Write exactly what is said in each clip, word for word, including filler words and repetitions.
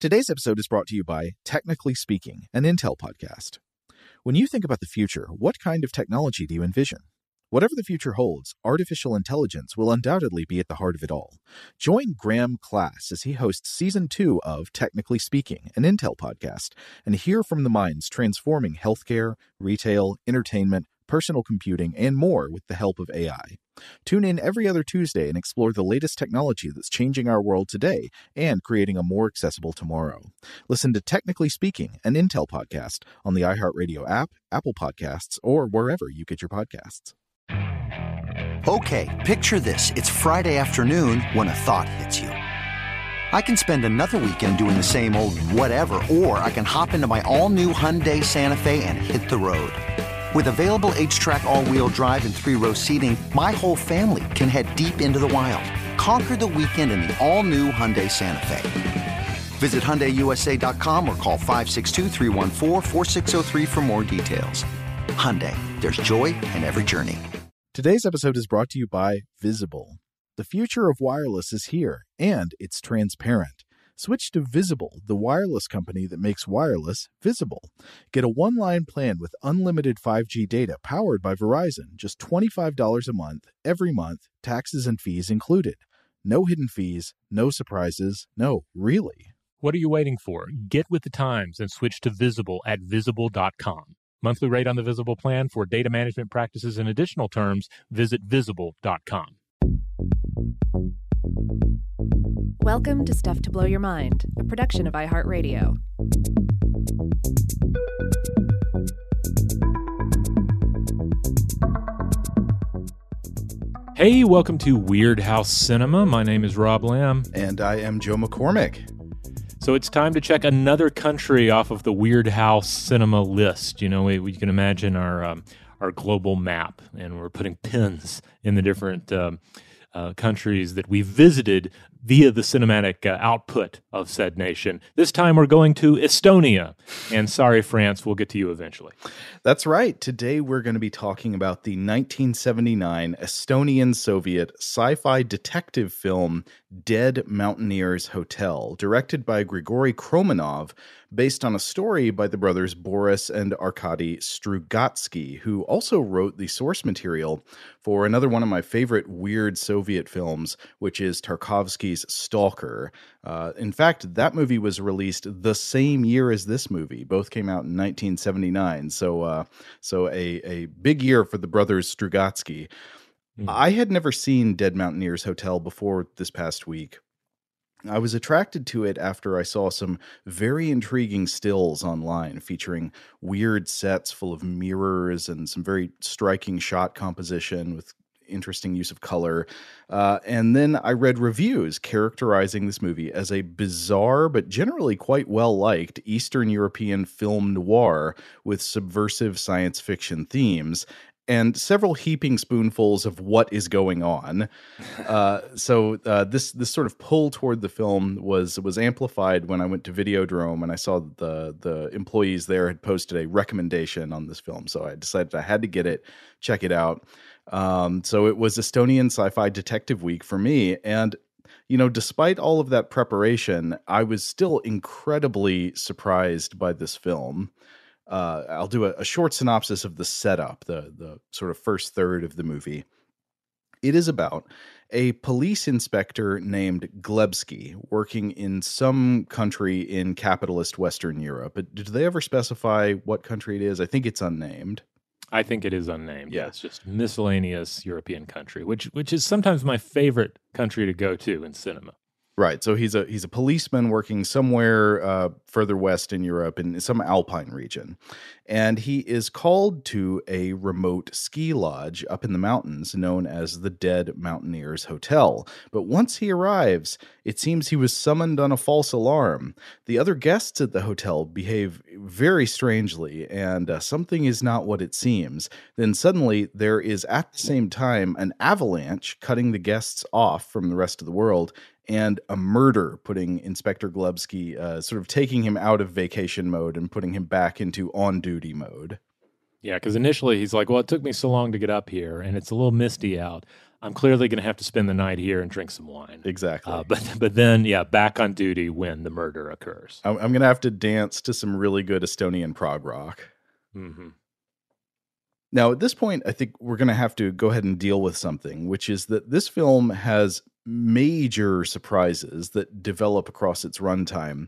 Today's episode is brought to you by Technically Speaking, an Intel podcast. When you think about the future, what kind of technology do you envision? Whatever the future holds, artificial intelligence will undoubtedly be at the heart of it all. Join Graham Class as he hosts Season two of Technically Speaking, an Intel podcast, and hear from the minds transforming healthcare, retail, entertainment, personal computing, and more with the help of A I. Tune in every other Tuesday and explore the latest technology that's changing our world today and creating a more accessible tomorrow. Listen to Technically Speaking, an Intel podcast on the iHeartRadio app, Apple Podcasts, or wherever you get your podcasts. Okay, picture this. It's Friday afternoon when a thought hits you. I can spend another weekend doing the same old whatever, or I can hop into my all-new Hyundai Santa Fe and hit the road. With available H-Track all-wheel drive and three-row seating, my whole family can head deep into the wild. Conquer the weekend in the all-new Hyundai Santa Fe. Visit Hyundai U S A dot com or call five six two, three one four, four six zero three for more details. Hyundai, there's joy in every journey. Today's episode is brought to you by Visible. The future of wireless is here, and it's transparent. Switch to Visible, the wireless company that makes wireless visible. Get a one-line plan with unlimited five G data powered by Verizon, just twenty-five dollars a month, every month, taxes and fees included. No hidden fees, no surprises, no, really. What are you waiting for? Get with the times and switch to Visible at visible dot com. Monthly rate on the Visible plan for data management practices and additional terms, visit visible dot com. Welcome to Stuff to Blow Your Mind, a production of iHeartRadio. Hey, welcome to Weird House Cinema. My name is Rob Lamb. And I am Joe McCormick. So it's time to check another country off of the Weird House Cinema list. You know, we, we can imagine our um, our global map, and we're putting pins in the different um, uh, countries that we visited via the cinematic uh, output of said nation. This time we're going to Estonia. And sorry, France, we'll get to you eventually. That's right. Today we're going to be talking about the nineteen seventy-nine Estonian-Soviet sci-fi detective film Dead Mountaineers Hotel, directed by Grigory Kromenov, based on a story by the brothers Boris and Arkady Strugatsky, who also wrote the source material for another one of my favorite weird Soviet films, which is Tarkovsky's Stalker. Uh, in fact, that movie was released the same year as this movie. Both came out in nineteen seventy-nine, so uh, so a, a big year for the brothers Strugatsky. Mm. I had never seen Dead Mountaineers Hotel before this past week. I was attracted to it after I saw some very intriguing stills online featuring weird sets full of mirrors and some very striking shot composition with interesting use of color. Uh, and then I read reviews characterizing this movie as a bizarre but generally quite well-liked Eastern European film noir with subversive science fiction themes and several heaping spoonfuls of what is going on. Uh, so uh, this this sort of pull toward the film was was amplified when I went to Videodrome and I saw the the employees there had posted a recommendation on this film. So I decided I had to get it, check it out. Um, so it was Estonian Sci-Fi Detective Week for me. And, you know, despite all of that preparation, I was still incredibly surprised by this film. Uh, I'll do a, a short synopsis of the setup, the the sort of first third of the movie. It is about a police inspector named Glebsky working in some country in capitalist Western Europe. But did they ever specify what country it is? I think it's unnamed. I think it is unnamed. Yeah. It's just miscellaneous European country, which which is sometimes my favorite country to go to in cinema. Right. So he's a he's a policeman working somewhere uh, further west in Europe in some alpine region. And he is called to a remote ski lodge up in the mountains known as the Dead Mountaineers Hotel. But once he arrives, it seems he was summoned on a false alarm. The other guests at the hotel behave very strangely, and uh, something is not what it seems. Then suddenly there is at the same time an avalanche cutting the guests off from the rest of the world, and a murder putting Inspector Glebsky, uh, sort of taking him out of vacation mode and putting him back into on-duty mode. Yeah, because initially he's like, well, it took me so long to get up here, and it's a little misty out. I'm clearly going to have to spend the night here and drink some wine. Exactly. Uh, but but then, yeah, back on duty when the murder occurs. I'm, I'm going to have to dance to some really good Estonian prog rock. Mm-hmm. Now, at this point, I think we're going to have to go ahead and deal with something, which is that this film has major surprises that develop across its runtime.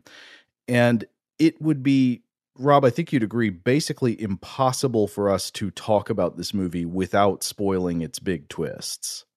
And it would be, Rob, I think you'd agree, basically impossible for us to talk about this movie without spoiling its big twists.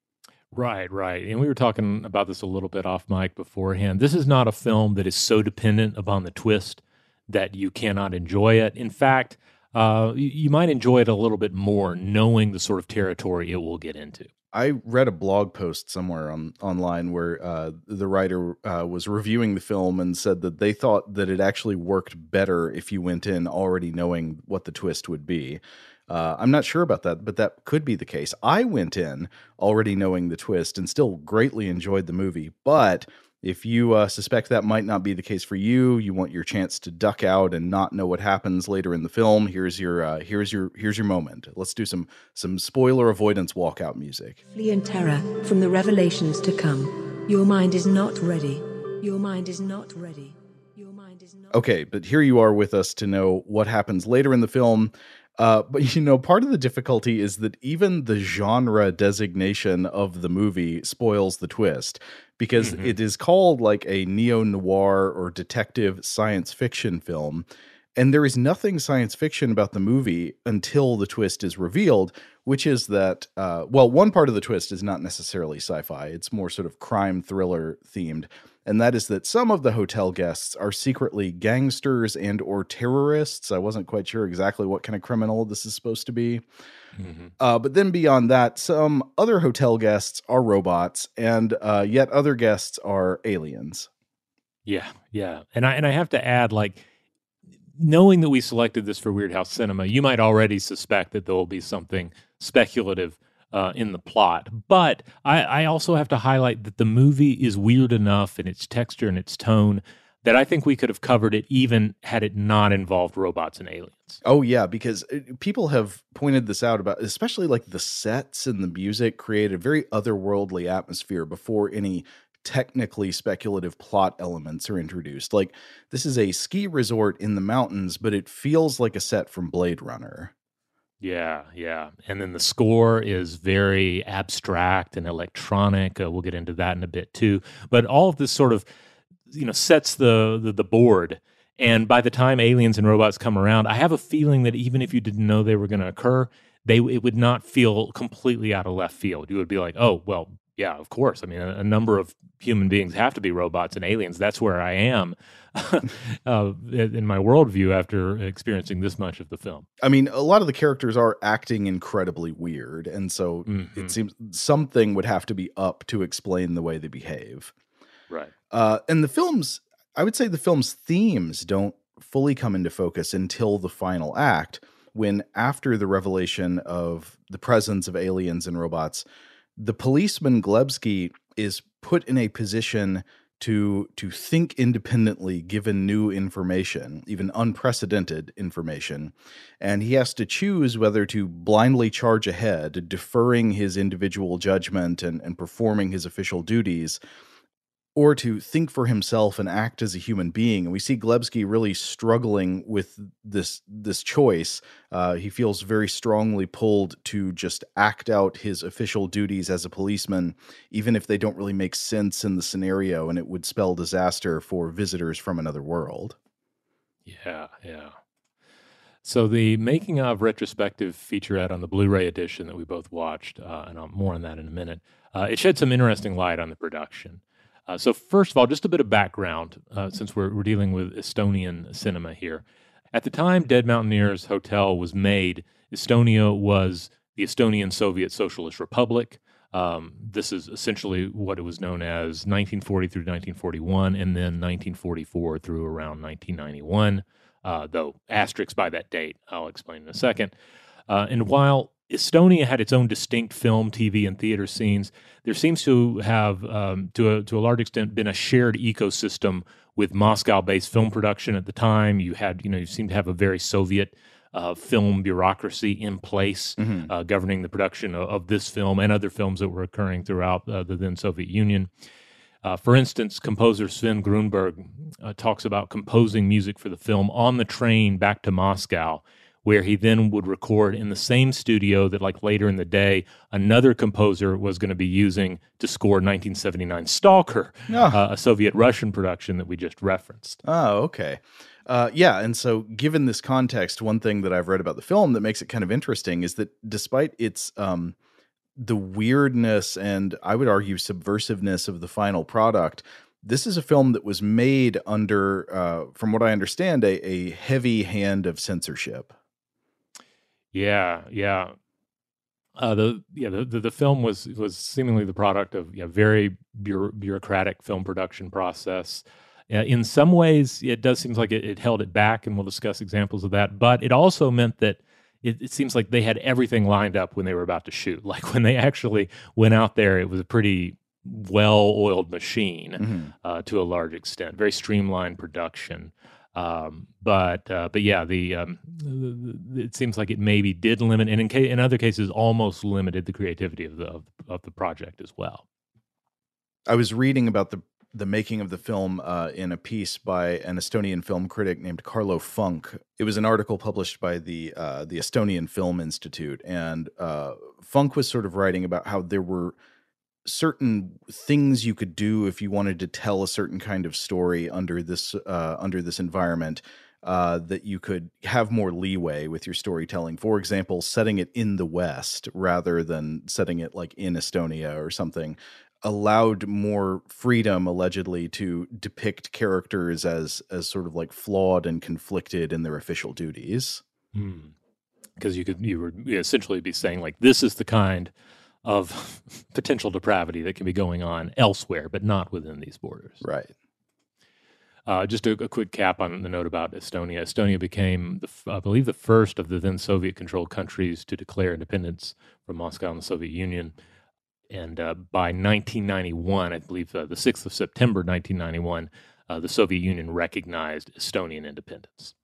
Right, right. And we were talking about this a little bit off mic beforehand. This is not a film that is so dependent upon the twist that you cannot enjoy it. In fact, uh, you, you might enjoy it a little bit more knowing the sort of territory it will get into. I read a blog post somewhere on online where uh, the writer uh, was reviewing the film and said that they thought that it actually worked better if you went in already knowing what the twist would be. Uh, I'm not sure about that, but that could be the case. I went in already knowing the twist and still greatly enjoyed the movie. But if you uh, suspect that might not be the case for you, you want your chance to duck out and not know what happens later in the film. Here's your uh, here's your here's your moment. Let's do some some spoiler avoidance walkout music. Flee in terror from the revelations to come. Your mind is not ready. Your mind is not ready. Your mind is not. Okay, but here you are with us to know what happens later in the film. Uh, but, you know, part of the difficulty is that even the genre designation of the movie spoils the twist, because mm-hmm. it is called like a neo-noir or detective science fiction film. And there is nothing science fiction about the movie until the twist is revealed, which is that, uh, well, one part of the twist is not necessarily sci-fi. It's more sort of crime thriller themed. And that is that some of the hotel guests are secretly gangsters and or terrorists. I wasn't quite sure exactly what kind of criminal this is supposed to be. Mm-hmm. Uh, but then beyond that, some other hotel guests are robots, and uh, yet other guests are aliens. Yeah, yeah. And I and I have to add, like, knowing that we selected this for Weird House Cinema, you might already suspect that there will be something speculative Uh, in the plot. But I, I also have to highlight that the movie is weird enough in its texture and its tone that I think we could have covered it even had it not involved robots and aliens. Oh, yeah, because people have pointed this out about, especially like the sets and the music create a very otherworldly atmosphere before any technically speculative plot elements are introduced. Like, this is a ski resort in the mountains, but it feels like a set from Blade Runner. Yeah, yeah. And then the score is very abstract and electronic. Uh, we'll get into that in a bit too. But all of this sort of, you know, sets the, the the board. And by the time aliens and robots come around, I have a feeling that even if you didn't know they were going to occur, they it would not feel completely out of left field. You would be like, oh, well, yeah, of course. I mean, a, a number of human beings have to be robots and aliens. That's where I am uh, in my worldview after experiencing this much of the film. I mean, a lot of the characters are acting incredibly weird, and so mm-hmm. it seems something would have to be up to explain the way they behave. Right. Uh, and the film's, I would say the film's themes don't fully come into focus until the final act, when after the revelation of the presence of aliens and robots, the policeman Glebsky is put in a position to to think independently given new information, even unprecedented information, and he has to choose whether to blindly charge ahead, deferring his individual judgment and, and performing his official duties, or to think for himself and act as a human being. And we see Glebsky really struggling with this this choice. Uh, he feels very strongly pulled to just act out his official duties as a policeman, even if they don't really make sense in the scenario, and it would spell disaster for visitors from another world. Yeah, yeah. So the making of retrospective featurette on the Blu-ray edition that we both watched, uh, and I'll more on that in a minute, uh, it shed some interesting light on the production. Uh, so first of all, just a bit of background, uh, since we're, we're dealing with Estonian cinema here. At the time Dead Mountaineers Hotel was made, Estonia was the Estonian Soviet Socialist Republic. Um, this is essentially what it was known as nineteen forty through nineteen forty-one, and then nineteen forty-four through around nineteen ninety-one, uh, though asterisks by that date, I'll explain in a second. Uh, and while Estonia had its own distinct film, T V, and theater scenes, there seems to have, um, to a, to a large extent, been a shared ecosystem with Moscow-based film production at the time. You had, you know, you seem to have a very Soviet uh, film bureaucracy in place Mhm. uh, governing the production of, of this film and other films that were occurring throughout uh, the then Soviet Union. Uh, for instance, composer Sven Grunberg uh, talks about composing music for the film on the train back to Moscow, where he then would record in the same studio that, like later in the day, another composer was going to be using to score nineteen seventy-nine Stalker, Oh. uh, a Soviet-Russian production that we just referenced. Oh, okay. Uh, yeah, and so given this context, one thing that I've read about the film that makes it kind of interesting is that despite its um, the weirdness and I would argue subversiveness of the final product, this is a film that was made under, uh, from what I understand, a, a heavy hand of censorship. Yeah, yeah. Uh, the yeah the, the the film was was seemingly the product of yeah very bureau- bureaucratic film production process. Uh, in some ways, it does seem like it, it held it back, and we'll discuss examples of that. But it also meant that it, it seems like they had everything lined up when they were about to shoot. Like when they actually went out there, it was a pretty well-oiled machine Mm-hmm. uh, to a large extent, very streamlined production. Um, but uh, but yeah, the, um, the, the it seems like it maybe did limit, and in ca- in other cases, almost limited the creativity of the of, of the project as well. I was reading about the the making of the film uh, in a piece by an Estonian film critic named Carlo Funk. It was an article published by the uh, the Estonian Film Institute, and uh, Funk was sort of writing about how there were certain things you could do if you wanted to tell a certain kind of story under this uh, under this environment, uh, that you could have more leeway with your storytelling. For example, setting it in the West rather than setting it like in Estonia or something allowed more freedom, allegedly, to depict characters as as sort of like flawed and conflicted in their official duties. Because you could you would essentially be saying like this is the kind of potential depravity that can be going on elsewhere, but not within these borders. Right. Uh, just a, a quick cap on the note about Estonia. Estonia became, the, f- I believe, the first of the then Soviet-controlled countries to declare independence from Moscow and the Soviet Union. And uh, by nineteen ninety-one, I believe uh, the sixth of September, nineteen ninety-one, uh, the Soviet Union recognized Estonian independence.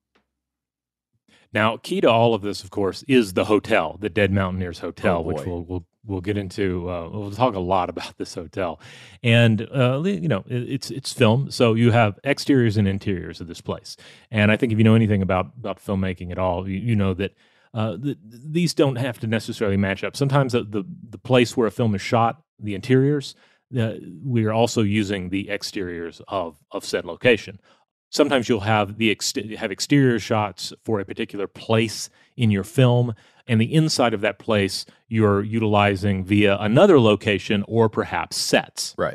Now, key to all of this, of course, is the hotel, the Dead Mountaineers Hotel, Oh, which boy. we'll we'll we'll get into. Uh, we'll talk a lot about this hotel, and uh, you know, it, it's it's film, so you have exteriors and interiors of this place. And I think if you know anything about about filmmaking at all, you, you know that uh, the, these don't have to necessarily match up. Sometimes the, the the place where a film is shot, the interiors, uh, we are also using the exteriors of of said location. Sometimes you'll have the ex- have exterior shots for a particular place in your film, and the inside of that place you're utilizing via another location or perhaps sets. Right.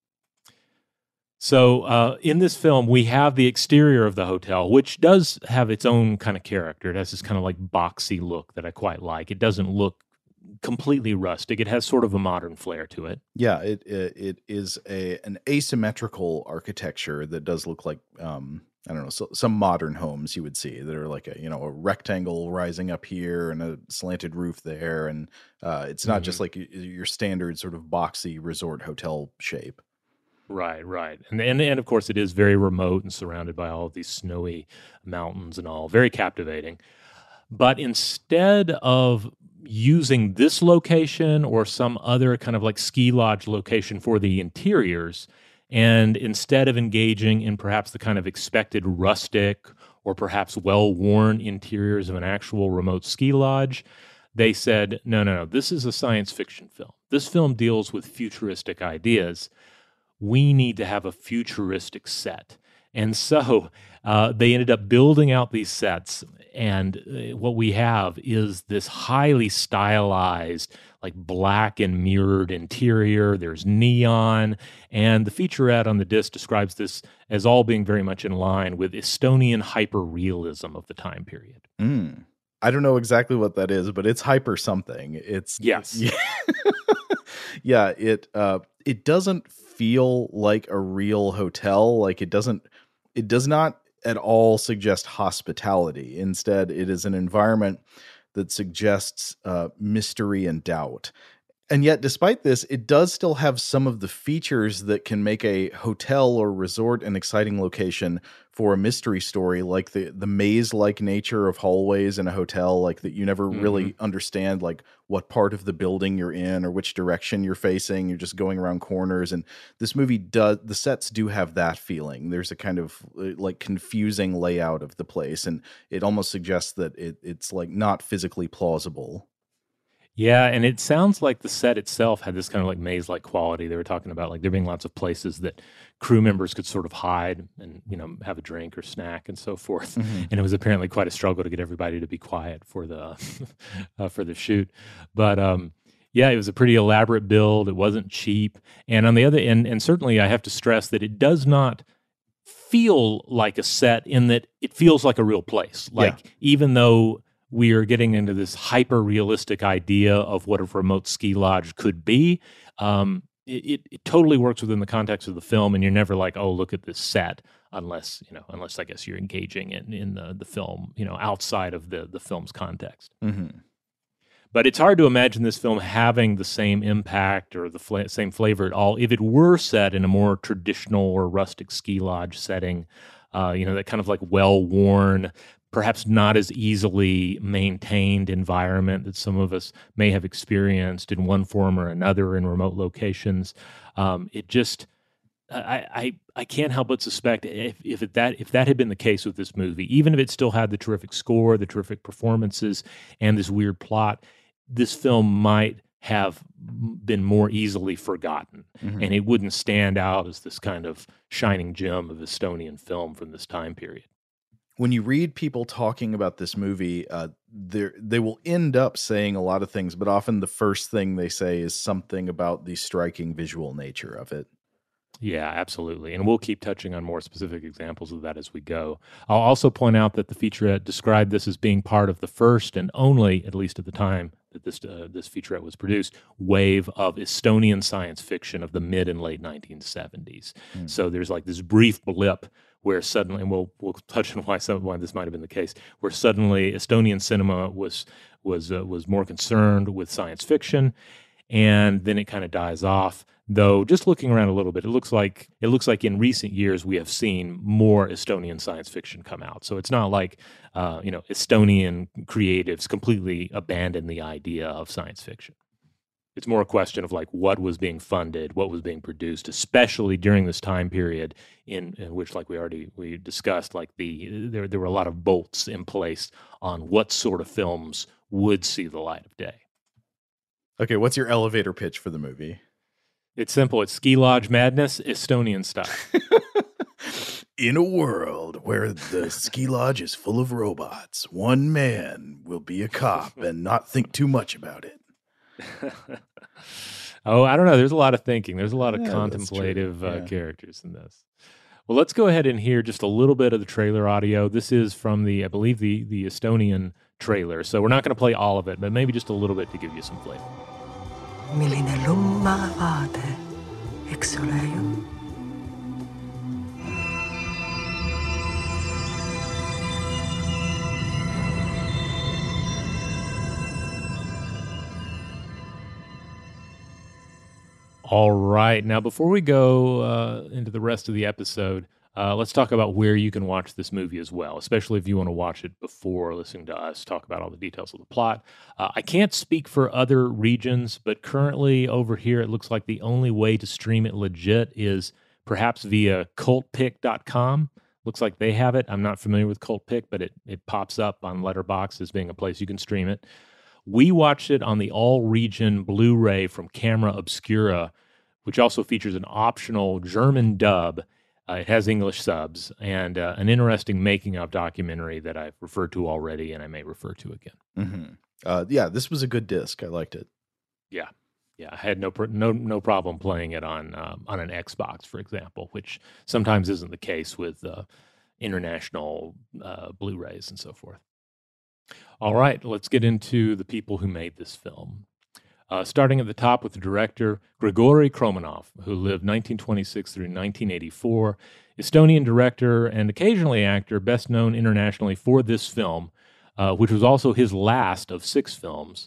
So uh, in this film, we have the exterior of the hotel, which does have its own kind of character. It has this kind of like boxy look that I quite like. It doesn't look completely rustic. It has sort of a modern flair to it. Yeah, it it, it is a an asymmetrical architecture that does look like um, I don't know, so, some modern homes you would see that are like a you know a rectangle rising up here and a slanted roof there, and uh, it's not Mhm. just like y- your standard sort of boxy resort hotel shape. Right, right. And, and and of course it is very remote and surrounded by all of these snowy mountains and all. Very captivating. But instead of using this location or some other kind of like ski lodge location for the interiors, and instead of engaging in perhaps the kind of expected rustic or perhaps well-worn interiors of an actual remote ski lodge, they said, no, no, no, this is a science fiction film. This film deals with futuristic ideas. We need to have a futuristic set. And so uh, they ended up building out these sets, and uh, what we have is this highly stylized, like black and mirrored interior. There's neon, and the featurette on the disc describes this as all being very much in line with Estonian hyper-realism of the time period. Mm. I don't know exactly what that is, but it's hyper something. It's Yes. yeah, yeah it uh, it doesn't feel like a real hotel. Like it doesn't. It does not at all suggest hospitality. Instead, it is an environment that suggests uh, mystery and doubt. And yet, despite this, it does still have some of the features that can make a hotel or resort an exciting location for a mystery story, like the the maze-like nature of hallways in a hotel, like that you never mm-hmm. really understand, like what part of the building you're in or which direction you're facing. You're just going around corners. And this movie does, the sets do have that feeling. There's a kind of like confusing layout of the place, and it almost suggests that it, it's like not physically plausible. Yeah, and it sounds like the set itself had this kind of like maze-like quality. They were talking about like there being lots of places that crew members could sort of hide and, you know, have a drink or snack and so forth. Mm-hmm. And it was apparently quite a struggle to get everybody to be quiet for the uh, for the shoot. But um, yeah, it was a pretty elaborate build. It wasn't cheap. And on the other end, and certainly I have to stress that it does not feel like a set in that it feels like a real place. Like yeah. even though we are getting into this hyper-realistic idea of what a remote ski lodge could be. Um, it, it, it totally works within the context of the film, and you're never like, oh, look at this set, unless, you know, unless I guess you're engaging in, in the, the film, you know, outside of the, the film's context. Mm-hmm. But it's hard to imagine this film having the same impact or the fla- same flavor at all if it were set in a more traditional or rustic ski lodge setting, uh, you know, that kind of like well-worn, perhaps not as easily maintained environment that some of us may have experienced in one form or another in remote locations. Um, it just, I, I, I can't help but suspect if, if it, that if that had been the case with this movie, even if it still had the terrific score, the terrific performances, and this weird plot, this film might have been more easily forgotten, mm-hmm. and it wouldn't stand out as this kind of shining gem of Estonian film from this time period. When you read people talking about this movie, uh, they will end up saying a lot of things, but often the first thing they say is something about the striking visual nature of it. Yeah, absolutely. And we'll keep touching on more specific examples of that as we go. I'll also point out that the featurette described this as being part of the first and only, at least at the time that this uh, this featurette was produced, wave of Estonian science fiction of the mid and late nineteen seventies. Mm. So there's like this brief blip where suddenly, and we'll we'll touch on why some why this might have been the case, where suddenly Estonian cinema was was uh, was more concerned with science fiction, and then it kind of dies off. Though, just looking around a little bit, it looks like it looks like in recent years we have seen more Estonian science fiction come out. So it's not like uh, you know Estonian creatives completely abandoned the idea of science fiction. It's more a question of like what was being funded, what was being produced, especially during this time period in, in which, like we already we discussed, like the there there were a lot of bolts in place on what sort of films would see the light of day. Okay, what's your elevator pitch for the movie? It's simple. It's ski lodge madness, Estonian style. In a world where the ski lodge is full of robots, one man will be a cop and not think too much about it. Oh, I don't know. There's a lot of thinking. There's a lot of yeah, contemplative yeah. uh, characters in this. Well, let's go ahead and hear just a little bit of the trailer audio. This is from the, I believe, the, the Estonian trailer. So we're not going to play all of it, but maybe just a little bit to give you some flavor. Milline lumma vaade, eks ole ju? All right. Now, before we go uh, into the rest of the episode, uh, let's talk about where you can watch this movie as well, especially if you want to watch it before listening to us talk about all the details of the plot. Uh, I can't speak for other regions, but currently over here, it looks like the only way to stream it legit is perhaps via cult pick dot com. Looks like they have it. I'm not familiar with CultPick, but it, it pops up on Letterboxd as being a place you can stream it. We watched it on the all-region Blu-ray from Camera Obscura, which also features an optional German dub. Uh, it has English subs and uh, an interesting making-of documentary that I've referred to already and I may refer to again. Mm-hmm. Uh, yeah, this was a good disc. I liked it. Yeah, yeah. I had no no no problem playing it on um, on an Xbox, for example, which sometimes isn't the case with uh, international uh, Blu-rays and so forth. All right, let's get into the people who made this film. Uh, starting at the top with the director, Grigory Kromanov, who lived nineteen twenty-six through nineteen eighty-four, Estonian director and occasionally actor, best known internationally for this film, uh, which was also his last of six films.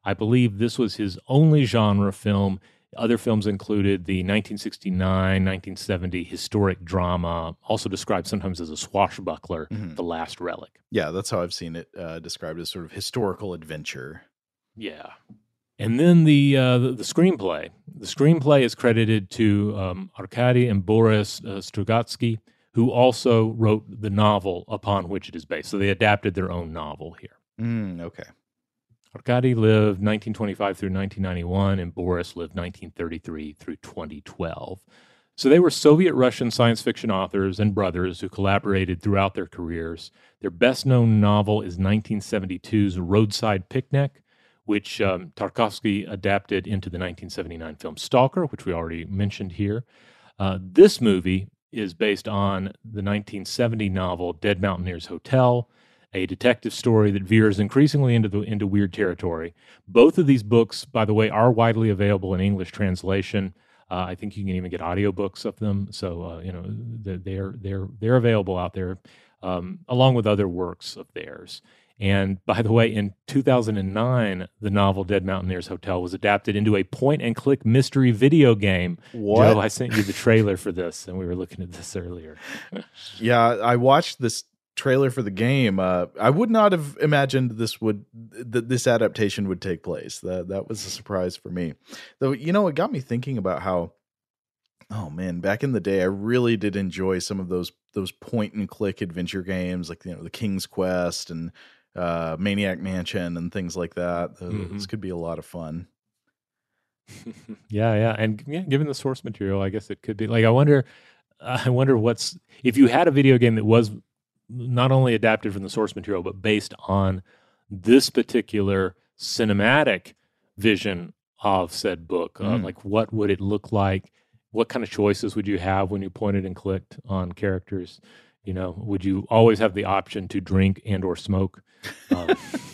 I believe this was his only genre film. Other films included the nineteen sixty-nine, nineteen seventy historic drama, also described sometimes as a swashbuckler, Mhm. The Last Relic. Yeah, that's how I've seen it uh, described as sort of historical adventure. Yeah. And then the, uh, the the screenplay. The screenplay is credited to um, Arkady and Boris uh, Strugatsky, who also wrote the novel upon which it is based. So they adapted their own novel here. Mm, okay. Arkady lived nineteen twenty-five through nineteen ninety-one, and Boris lived nineteen thirty-three through twenty twelve. So they were Soviet-Russian science fiction authors and brothers who collaborated throughout their careers. Their best-known novel is nineteen seventy-two's Roadside Picnic, which um, Tarkovsky adapted into the nineteen seventy-nine film Stalker, which we already mentioned here. Uh, this movie is based on the nineteen seventy novel Dead Mountaineers Hotel, a detective story that veers increasingly into the into weird territory. Both of these books, by the way, are widely available in English translation. Uh, I think you can even get audiobooks of them. So uh, you know they're they're they're available out there, um, along with other works of theirs. And by the way, in two thousand nine, the novel Dead Mountaineers Hotel was adapted into a point-and-click mystery video game. What? Joe, I sent you the trailer for this, and we were looking at this earlier. Yeah, I watched this trailer for the game. Uh, I would not have imagined this would that this adaptation would take place. That that was a surprise for me. Though, you know, it got me thinking about how, oh man, back in the day, I really did enjoy some of those those point and click adventure games, like you know, the King's Quest and uh, Maniac Mansion and things like that. Uh, Mhm. This could be a lot of fun. Yeah, yeah, and yeah, given the source material, I guess it could be like I wonder, I wonder what's if you had a video game that was not only adapted from the source material but based on this particular cinematic vision of said book. Uh, Mm. like, what would it look like? What kind of choices would you have when you pointed and clicked on characters? You know, would you always have the option to drink and or smoke? Um,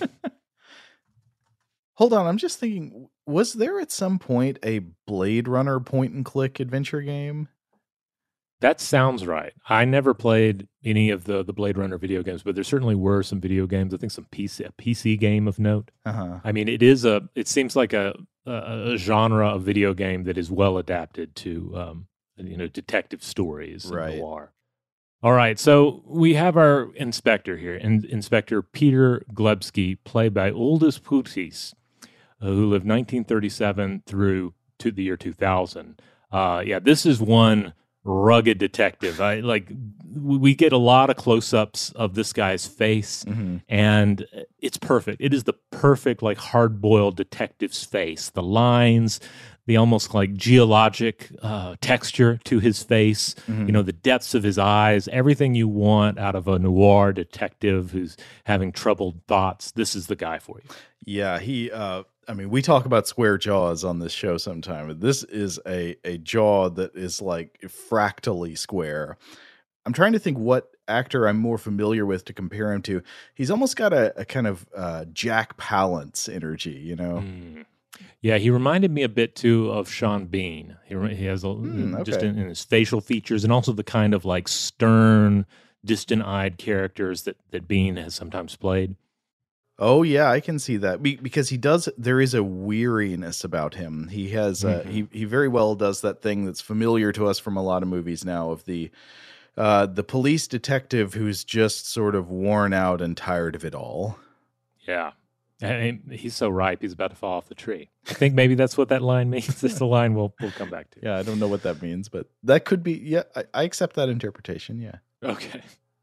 Hold on, I'm just thinking, was there at some point a Blade Runner point and click adventure game? That sounds right. I never played any of the the Blade Runner video games, but there certainly were some video games. I think some P C a P C game of note. Uh-huh. I mean, it is a. It seems like a a, a genre of video game that is well adapted to, um, you know, detective stories Right. and noir. All right, so we have our inspector here, in, Inspector Peter Glebsky, played by Uldis Putis, uh, who lived nineteen thirty-seven through to the year two thousand. Uh, yeah, this is one rugged detective. I like we get a lot of close-ups of this guy's face, Mhm. and it's perfect. It is the perfect like hard-boiled detective's face. The lines, the almost like geologic uh, texture to his face, Mhm. you know, the depths of his eyes, everything you want out of a noir detective who's having troubled thoughts. This is the guy for you. Yeah, he uh I mean, we talk about square jaws on this show sometime, but this is a a jaw that is like fractally square. I'm trying to think what actor I'm more familiar with to compare him to. He's almost got a, a kind of uh Jack Palance energy, you know. Mm. Yeah, he reminded me a bit too of Sean Bean. He, re- he has a Hmm, just okay. in, in his facial features, and also the kind of like stern, distant-eyed characters that that Bean has sometimes played. Oh yeah, I can see that Be- because he does. There is a weariness about him. He has. Uh, Mhm. he he very well does that thing that's familiar to us from a lot of movies now of the uh, the police detective who's just sort of worn out and tired of it all. Yeah. And he's so ripe, he's about to fall off the tree. I think maybe that's what that line means. It's a line we'll we'll come back to. Yeah, I don't know what that means, but that could be. Yeah, I, I accept that interpretation. Yeah. Okay.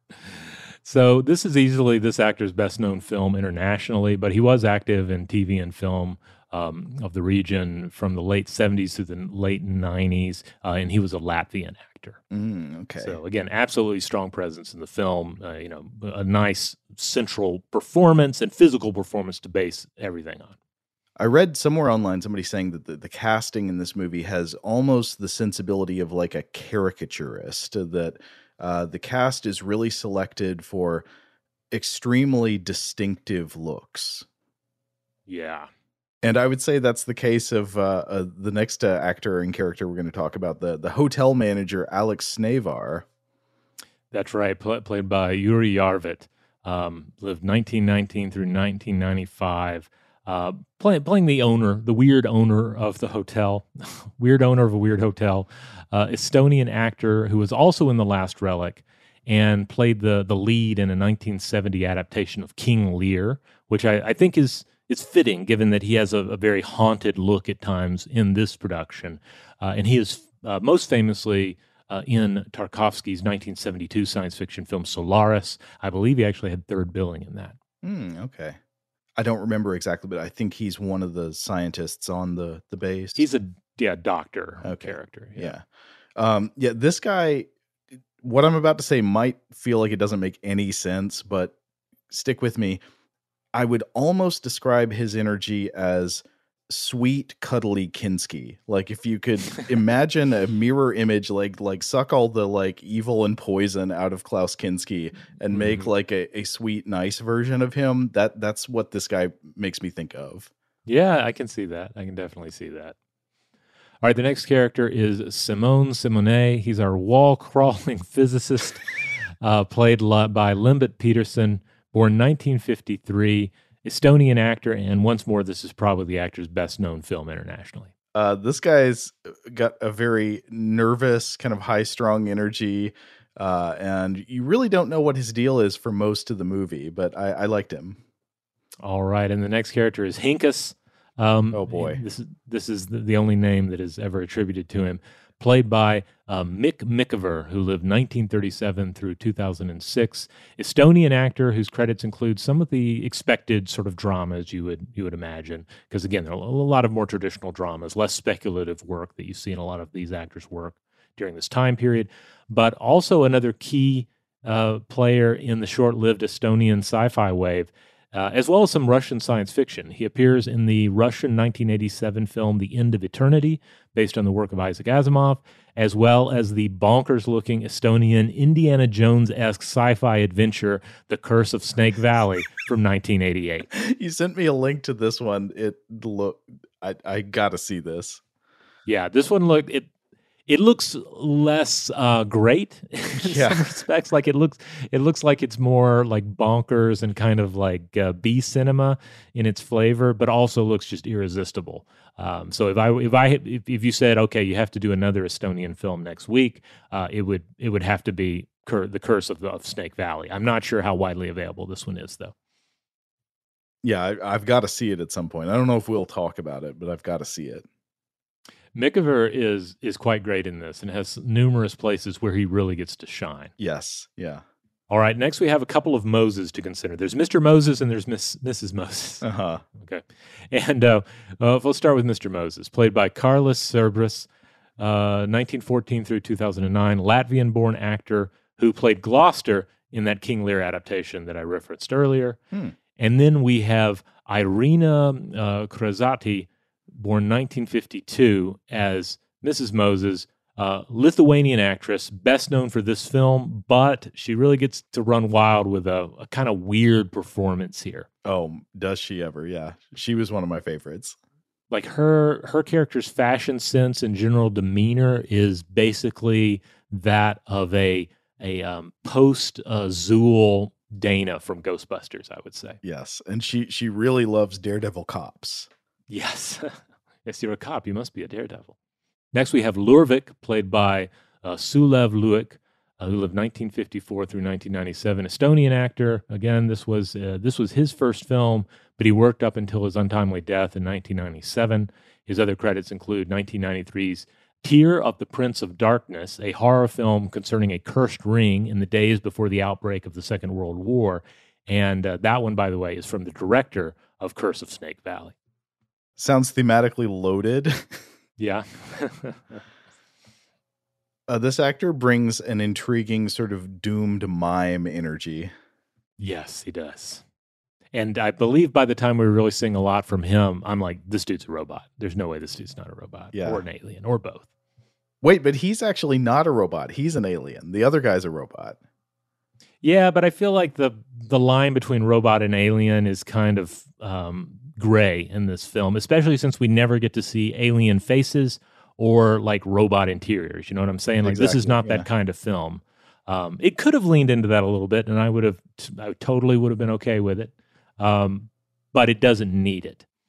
So this is easily this actor's best known film internationally, but he was active in T V and film um, of the region from the late seventies to the late nineties, uh, and he was a Latvian actor. Mm, okay. So again, absolutely strong presence in the film. Uh, you know, a nice central performance and physical performance to base everything on. I read somewhere online somebody saying that the, the casting in this movie has almost the sensibility of like a caricaturist, that uh, the cast is really selected for extremely distinctive looks. Yeah. And I would say that's the case of uh, uh, the next uh, actor and character we're going to talk about, the, the hotel manager, Alex Snavar. That's right, pl- played by Yuri Yarvit. Um, lived nineteen nineteen through nineteen ninety-five. uh, play, playing the owner, the weird owner of the hotel, weird owner of a weird hotel, uh, Estonian actor who was also in The Last Relic and played the the lead in a nineteen seventy adaptation of King Lear, which I, I think is is fitting given that he has a, a very haunted look at times in this production. Uh, and he is uh, most famously uh, in Tarkovsky's nineteen seventy-two science fiction film Solaris. I believe he actually had third billing in that. Mm, okay. I don't remember exactly, but I think he's one of the scientists on the, the base. He's a yeah doctor okay. character. Yeah. Yeah. Um, yeah, this guy, what I'm about to say might feel like it doesn't make any sense, but stick with me. I would almost describe his energy as sweet, cuddly Kinski. Like if you could imagine a mirror image, like like suck all the like evil and poison out of Klaus Kinski and make mm-hmm. like a, a sweet, nice version of him. That that's what this guy makes me think of. Yeah, I can see that. I can definitely see that. All right, the next character is Simone Simone. He's our wall-crawling physicist, uh, played by Lembit Peterson, born nineteen fifty-three, Estonian actor, and once more, this is probably the actor's best-known film internationally. Uh, this guy's got a very nervous, kind of high-strung energy, uh, and you really don't know what his deal is for most of the movie, but I, I liked him. All right, and the next character is Hinkus. Um, oh boy, this is this is the, the only name that is ever attributed to him. Played by uh, Mick Mickever, who lived nineteen thirty-seven through two thousand six, Estonian actor whose credits include some of the expected sort of dramas you would you would imagine. Because again, there are a lot of more traditional dramas, less speculative work that you see in a lot of these actors' work during this time period. But also another key uh, player in the short-lived Estonian sci-fi wave. Uh, as well as some Russian science fiction. He appears in the Russian nineteen eighty-seven film The End of Eternity, based on the work of Isaac Asimov, as well as the bonkers-looking Estonian Indiana Jones-esque sci-fi adventure The Curse of Snake Valley from nineteen eighty-eight. You sent me a link to this one. It look, I I gotta see this. Yeah, this one looked it. It looks less uh, great in yeah. some respects. Like it looks, it looks like it's more like bonkers and kind of like uh, B cinema in its flavor, but also looks just irresistible. Um, so if I if I if, if you said okay, you have to do another Estonian film next week, uh, it would it would have to be Cur- The Curse of, of Snake Valley. I'm not sure how widely available this one is, though. Yeah, I, I've got to see it at some point. I don't know if we'll talk about it, but I've got to see it. Mickever is is quite great in this and has numerous places where he really gets to shine. Yes, yeah. All right, next we have a couple of Moses to consider. There's Mister Moses and there's Miss Missus Moses. Uh-huh. Okay. And uh, uh, we'll start with Mister Moses, played by Carlis Cerbris, uh, nineteen fourteen through two thousand nine, Latvian-born actor who played Gloucester in that King Lear adaptation that I referenced earlier. Hmm. And then we have Irina uh, Krasati, born nineteen fifty-two, as Missus Moses, uh, Lithuanian actress, best known for this film, but she really gets to run wild with a, a kind of weird performance here. Oh, does she ever? Yeah. She was one of my favorites. Like her her character's fashion sense and general demeanor is basically that of a a um, post uh, Zool Dana from Ghostbusters, I would say. Yes, and she she really loves Daredevil cops. Yes. Yes, you're a cop. You must be a daredevil. Next, we have Lurvik, played by uh, Sulev Luik, uh, who lived nineteen fifty-four through nineteen ninety-seven. Estonian actor. Again, this was uh, this was his first film, but he worked up until his untimely death in nineteen ninety-seven. His other credits include nineteen ninety-three's Tear of the Prince of Darkness, a horror film concerning a cursed ring in the days before the outbreak of the Second World War. And uh, that one, by the way, is from the director of Curse of Snake Valley. Sounds thematically loaded. Yeah. uh, this actor brings an intriguing sort of doomed mime energy. Yes, he does. And I believe by the time we were really seeing a lot from him, I'm like, this dude's a robot. There's no way this dude's not a robot. Yeah. Or an alien, or both. Wait, but he's actually not a robot. He's an alien. The other guy's a robot. Yeah, but I feel like the the line between robot and alien is kind of um, gray in this film, especially since we never get to see alien faces or like robot interiors. You know what I'm saying? Like Exactly, this is not yeah. that kind of film. Um, it could have leaned into that a little bit, and I would have, I totally would have been okay with it. Um, but it doesn't need it.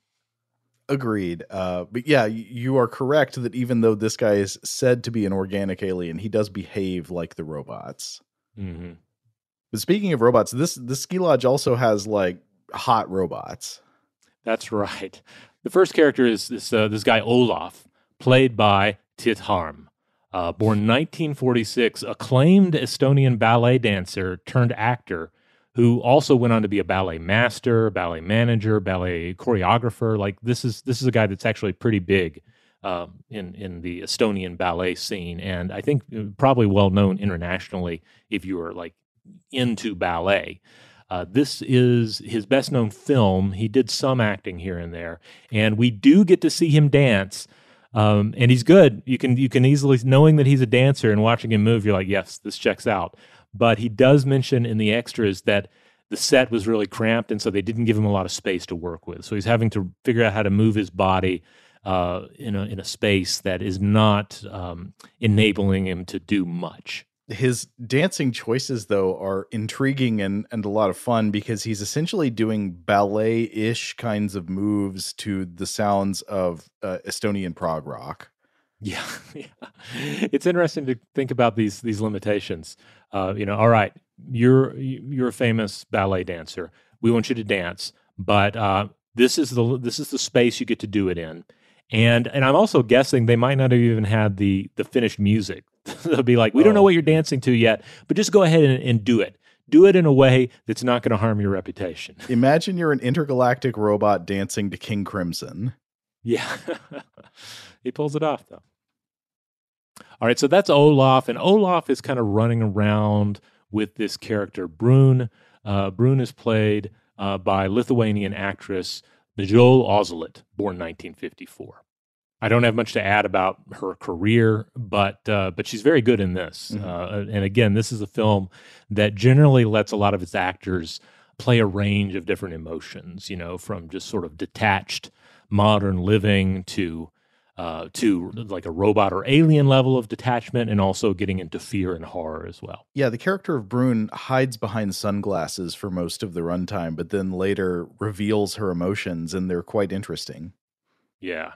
Agreed. Uh, but yeah, y- you are correct that even though this guy is said to be an organic alien, he does behave like the robots. Mm-hmm. But speaking of robots, this this ski lodge also has like hot robots. That's right. The first character is this uh, this guy Olaf, played by Tit Harm. Uh, born nineteen forty-six, acclaimed Estonian ballet dancer turned actor who also went on to be a ballet master, ballet manager, ballet choreographer. Like this is this is a guy that's actually pretty big uh, in in the Estonian ballet scene, and I think uh, probably well known internationally if you are like into ballet. Uh, this is his best known film. He did some acting here and there, and we do get to see him dance. Um, and he's good. You can you can easily, knowing that he's a dancer and watching him move, you're like, yes, this checks out. But he does mention in the extras that the set was really cramped, and so they didn't give him a lot of space to work with. So he's having to figure out how to move his body uh, in a in a space that is not um, enabling him to do much. His dancing choices, though, are intriguing and, and a lot of fun because he's essentially doing ballet-ish kinds of moves to the sounds of uh, Estonian prog rock. Yeah, yeah, it's interesting to think about these these limitations. Uh, you know, all right, you're you're a famous ballet dancer. We want you to dance, but uh, this is the this is the space you get to do it in. And and I'm also guessing they might not have even had the the finished music. They'll be like, we don't know what you're dancing to yet, but just go ahead and, and do it. Do it in a way that's not going to harm your reputation. Imagine you're an intergalactic robot dancing to King Crimson. Yeah. He pulls it off, though. All right, so that's Olaf, and Olaf is kind of running around with this character, Brun. Uh, Brun is played uh, by Lithuanian actress Bjol Ozolit, born nineteen fifty-four. I don't have much to add about her career, but uh, but she's very good in this. Mm-hmm. Uh, and again, this is a film that generally lets a lot of its actors play a range of different emotions, you know, from just sort of detached modern living to uh, to like a robot or alien level of detachment, and also getting into fear and horror as well. Yeah, the character of Brun hides behind sunglasses for most of the runtime, but then later reveals her emotions, and they're quite interesting. Yeah.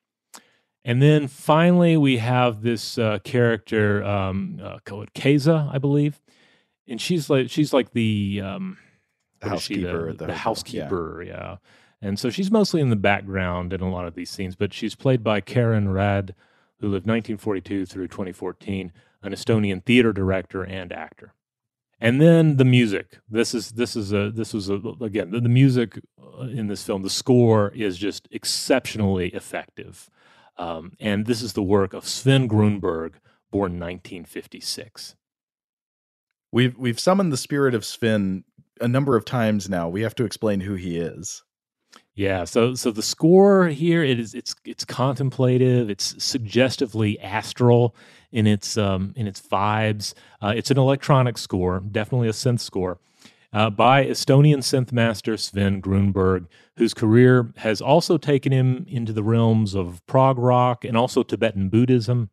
And then finally, we have this uh, character um, uh, called Keza, I believe, and she's like she's like the um, the housekeeper. The, the, the housekeeper, yeah. yeah. And so she's mostly in the background in a lot of these scenes, but she's played by Karen Rad, who lived nineteen forty-two through twenty fourteen, an Estonian theater director and actor. And then the music. This is this is a this was a, again the, the music in this film. The score is just exceptionally effective. Um, and this is the work of Sven Grunberg, born nineteen fifty-six. We've we've summoned the spirit of Sven a number of times now. We have to explain who he is. Yeah, so so the score here it is it's it's contemplative, it's suggestively astral in its um, in its vibes. Uh, it's an electronic score, definitely a synth score. Uh, by Estonian synth master Sven Grunberg, whose career has also taken him into the realms of prog rock and also Tibetan Buddhism.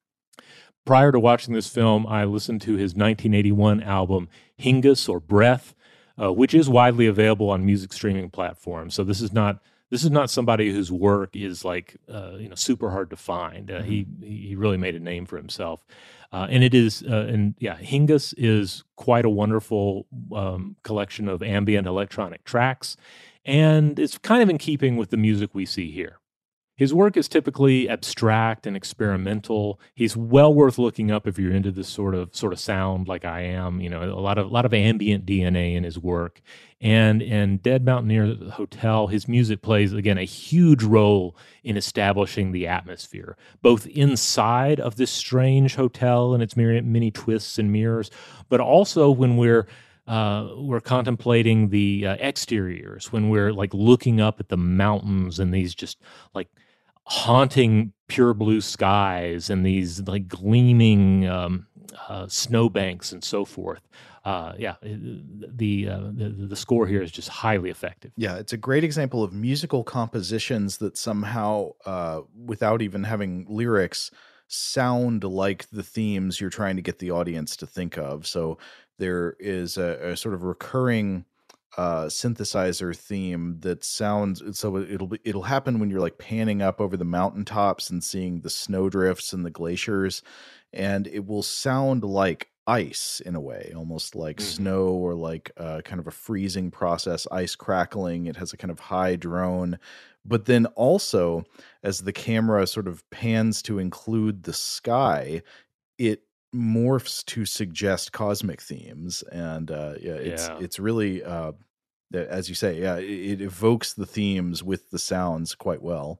Prior to watching this film, I listened to his nineteen eighty-one album, Hingus or Breath, uh, which is widely available on music streaming platforms. So this is not this is not somebody whose work is like uh, you know super hard to find. Uh, he he really made a name for himself. Uh, and it is, uh, and yeah, Hingus is quite a wonderful um, collection of ambient electronic tracks, and it's kind of in keeping with the music we see here. His work is typically abstract and experimental. He's well worth looking up if you're into this sort of sort of sound, like I am. You know, a lot of a lot of ambient D N A in his work. And in Dead Mountaineer Hotel, his music plays again a huge role in establishing the atmosphere, both inside of this strange hotel and its myriad many twists and mirrors, but also when we're Uh, we're contemplating the uh, exteriors, when we're like looking up at the mountains and these just like haunting pure blue skies and these like gleaming um, uh, snowbanks and so forth. Uh, yeah, the, uh, the the score here is just highly effective. Yeah, it's a great example of musical compositions that somehow, uh, without even having lyrics, sound like the themes you're trying to get the audience to think of. So there is a, a sort of recurring uh, synthesizer theme that sounds so it'll be it'll happen when you're like panning up over the mountaintops and seeing the snowdrifts and the glaciers, and it will sound like ice in a way, almost like Mhm. snow or like uh, kind of a freezing process, ice crackling. It has a kind of high drone, but then also as the camera sort of pans to include the sky, it morphs to suggest cosmic themes, and uh yeah it's Yeah. it's really uh that- as you say, yeah, it, it evokes the themes with the sounds quite well.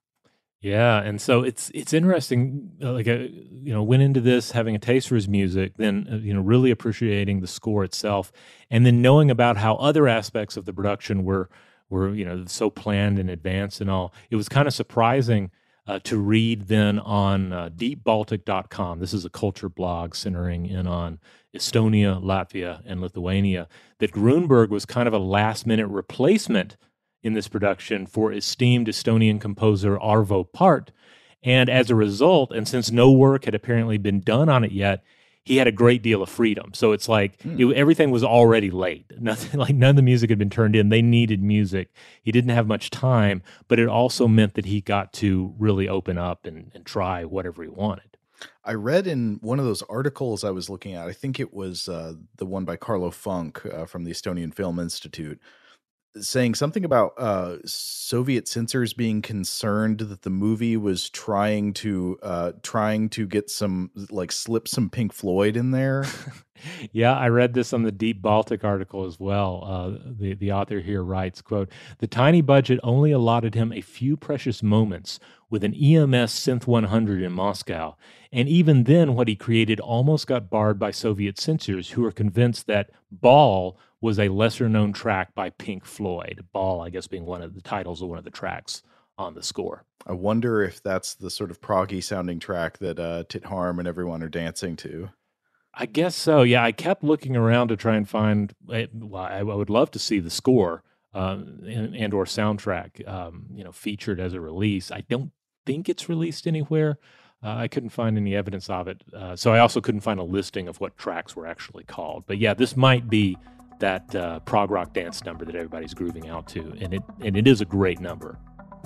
Yeah, and so it's it's interesting. uh, Like, uh, you know, went into this having a taste for his music, then uh, you know, really appreciating the score itself, and then knowing about how other aspects of the production were were you know so planned in advance and all. It was kind of surprising uh, to read then on uh, deep baltic dot com. This is a culture blog centering in on Estonia, Latvia, and Lithuania. That Grunberg was kind of a last minute replacement in this production for esteemed Estonian composer Arvo Part. And as a result, and since no work had apparently been done on it yet, he had a great deal of freedom. So it's like Hmm. it, everything was already laid. Nothing like none of the music had been turned in. They needed music. He didn't have much time, but it also meant that he got to really open up and, and try whatever he wanted. I read in one of those articles I was looking at, I think it was uh, the one by Carlo Funk uh, from the Estonian Film Institute, saying something about uh, Soviet censors being concerned that the movie was trying to uh, trying to get some like slip some Pink Floyd in there. Yeah, I read this on the Deep Baltic article as well. Uh, the, the author here writes, quote, "The tiny budget only allotted him a few precious moments with an E M S Synth one hundred in Moscow. And even then, what he created almost got barred by Soviet censors who were convinced that Ball was a lesser-known track by Pink Floyd." Ball, I guess, being one of the titles of one of the tracks on the score. I wonder if that's the sort of proggy sounding track that uh, Tit Harm and everyone are dancing to. I guess so. Yeah, I kept looking around to try and find. eh, Well, I I would love to see the score uh, and, and or soundtrack, um, you know, featured as a release. I don't think it's released anywhere. Uh, I couldn't find any evidence of it. Uh, so I also couldn't find a listing of what tracks were actually called. But yeah, this might be that uh, prog rock dance number that everybody's grooving out to, and it and it is a great number.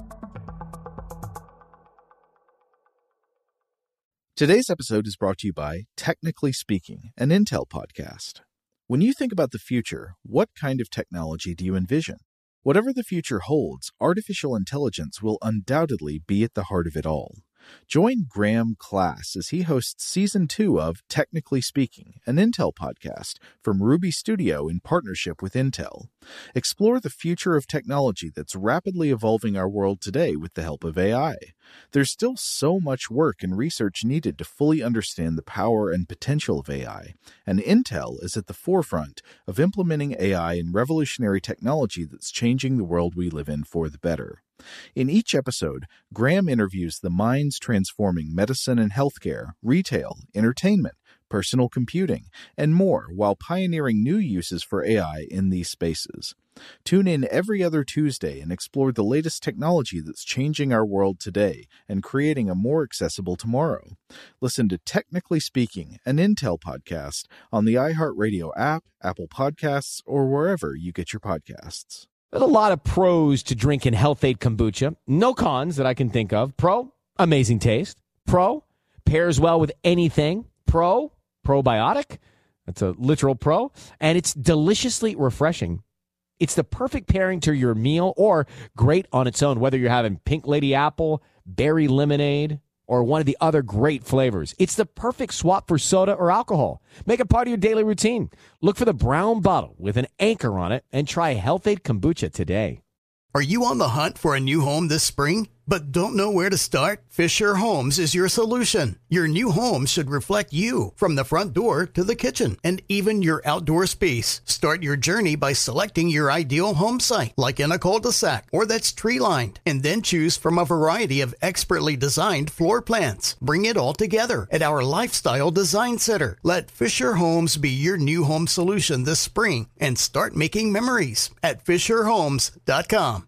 Today's episode is brought to you by Technically Speaking, an Intel podcast. When you think about the future, what kind of technology do you envision? Whatever the future holds, artificial intelligence will undoubtedly be at the heart of it all. Join Graham Class as he hosts Season two of Technically Speaking, an Intel podcast from Ruby Studio in partnership with Intel. Explore the future of technology that's rapidly evolving our world today with the help of A I. There's still so much work and research needed to fully understand the power and potential of A I, and Intel is at the forefront of implementing A I in revolutionary technology that's changing the world we live in for the better. In each episode, Graham interviews the minds transforming medicine and healthcare, retail, entertainment, personal computing, and more while pioneering new uses for A I in these spaces. Tune in every other Tuesday and explore the latest technology that's changing our world today and creating a more accessible tomorrow. Listen to Technically Speaking, an Intel podcast on the iHeartRadio app, Apple Podcasts, or wherever you get your podcasts. There's a lot of pros to drinking Health-Ade kombucha. No cons that I can think of. Pro, amazing taste. Pro, pairs well with anything. Pro, probiotic. That's a literal pro. And it's deliciously refreshing. It's the perfect pairing to your meal or great on its own, whether you're having Pink Lady Apple, berry lemonade, or one of the other great flavors. It's the perfect swap for soda or alcohol. Make it part of your daily routine. Look for the brown bottle with an anchor on it and try Health-Ade kombucha today. Are you on the hunt for a new home this spring, but don't know where to start? Fisher Homes is your solution. Your new home should reflect you, from the front door to the kitchen, and even your outdoor space. Start your journey by selecting your ideal home site, like in a cul-de-sac or that's tree-lined, and then choose from a variety of expertly designed floor plans. Bring it all together at our Lifestyle Design Center. Let Fisher Homes be your new home solution this spring and start making memories at fisher homes dot com.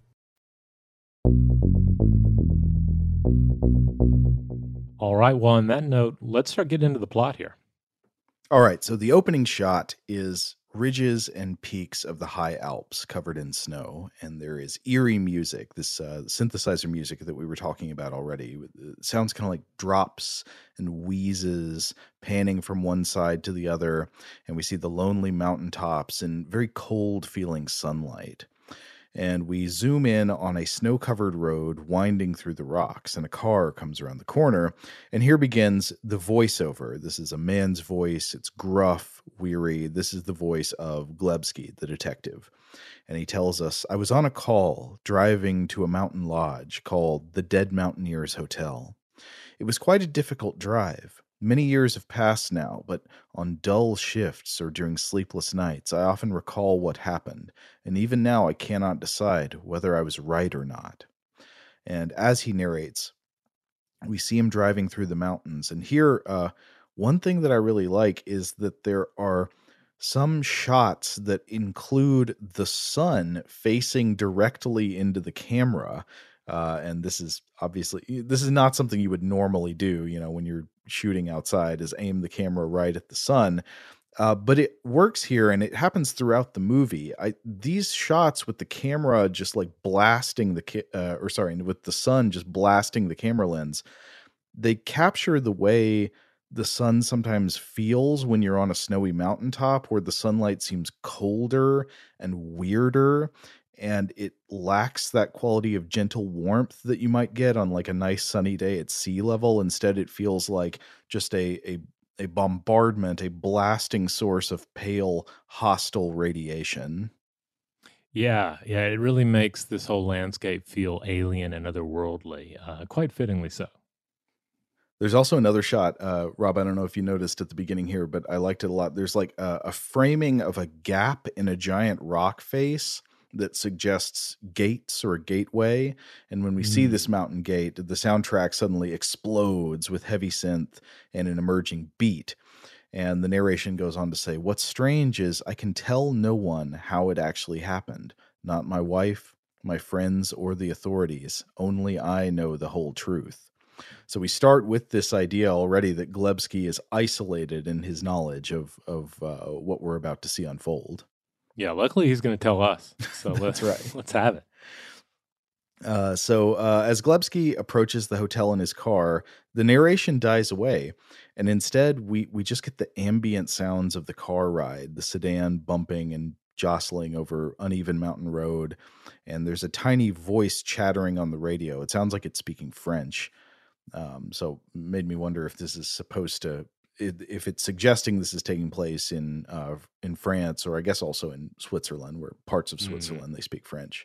All right. Well, on that note, let's start getting into the plot here. All right, so the opening shot is ridges and peaks of the high Alps covered in snow, and there is eerie music, this uh, synthesizer music that we were talking about already. It sounds kind of like drops and wheezes panning from one side to the other, and we see the lonely mountaintops and very cold feeling sunlight. And we zoom in on a snow-covered road winding through the rocks, and a car comes around the corner. And here begins the voiceover. This is a man's voice. It's gruff, weary. This is the voice of Glebsky, the detective. And he tells us, "I was on a call driving to a mountain lodge called the Dead Mountaineers Hotel. It was quite a difficult drive. Many years have passed now, but on dull shifts or during sleepless nights, I often recall what happened, and even now I cannot decide whether I was right or not." And as he narrates, we see him driving through the mountains. And here, uh, one thing that I really like is that there are some shots that include the sun facing directly into the camera. Uh, and this is obviously, this is not something you would normally do, you know, when you're shooting outside, is aim the camera right at the sun. Uh, but it works here, and it happens throughout the movie. I, these shots with the camera just like blasting the, ca- uh, or sorry, with the sun just blasting the camera lens, they capture the way the sun sometimes feels when you're on a snowy mountaintop, where the sunlight seems colder and weirder. And it lacks that quality of gentle warmth that you might get on like a nice sunny day at sea level. Instead, it feels like just a, a, a bombardment, a blasting source of pale, hostile radiation. Yeah, yeah, it really makes this whole landscape feel alien and otherworldly, uh, quite fittingly so. There's also another shot, uh, Rob, I don't know if you noticed at the beginning here, but I liked it a lot. There's like a, a framing of a gap in a giant rock face that suggests gates or a gateway. And when we mm. see this mountain gate, the soundtrack suddenly explodes with heavy synth and an emerging beat. And the narration goes on to say, "What's strange is I can tell no one how it actually happened. Not my wife, my friends, or the authorities. Only I know the whole truth." So we start with this idea already that Glebsky is isolated in his knowledge of, of uh, what we're about to see unfold. Yeah, luckily he's going to tell us. So That's let's, right. Let's have it. Uh, so uh, as Glebsky approaches the hotel in his car, the narration dies away, and instead we we just get the ambient sounds of the car ride, the sedan bumping and jostling over uneven mountain road, and there's a tiny voice chattering on the radio. It sounds like it's speaking French. Um, so made me wonder if this is supposed to, if it's suggesting this is taking place in uh, in France, or I guess also in Switzerland, where parts of Switzerland mm. they speak French.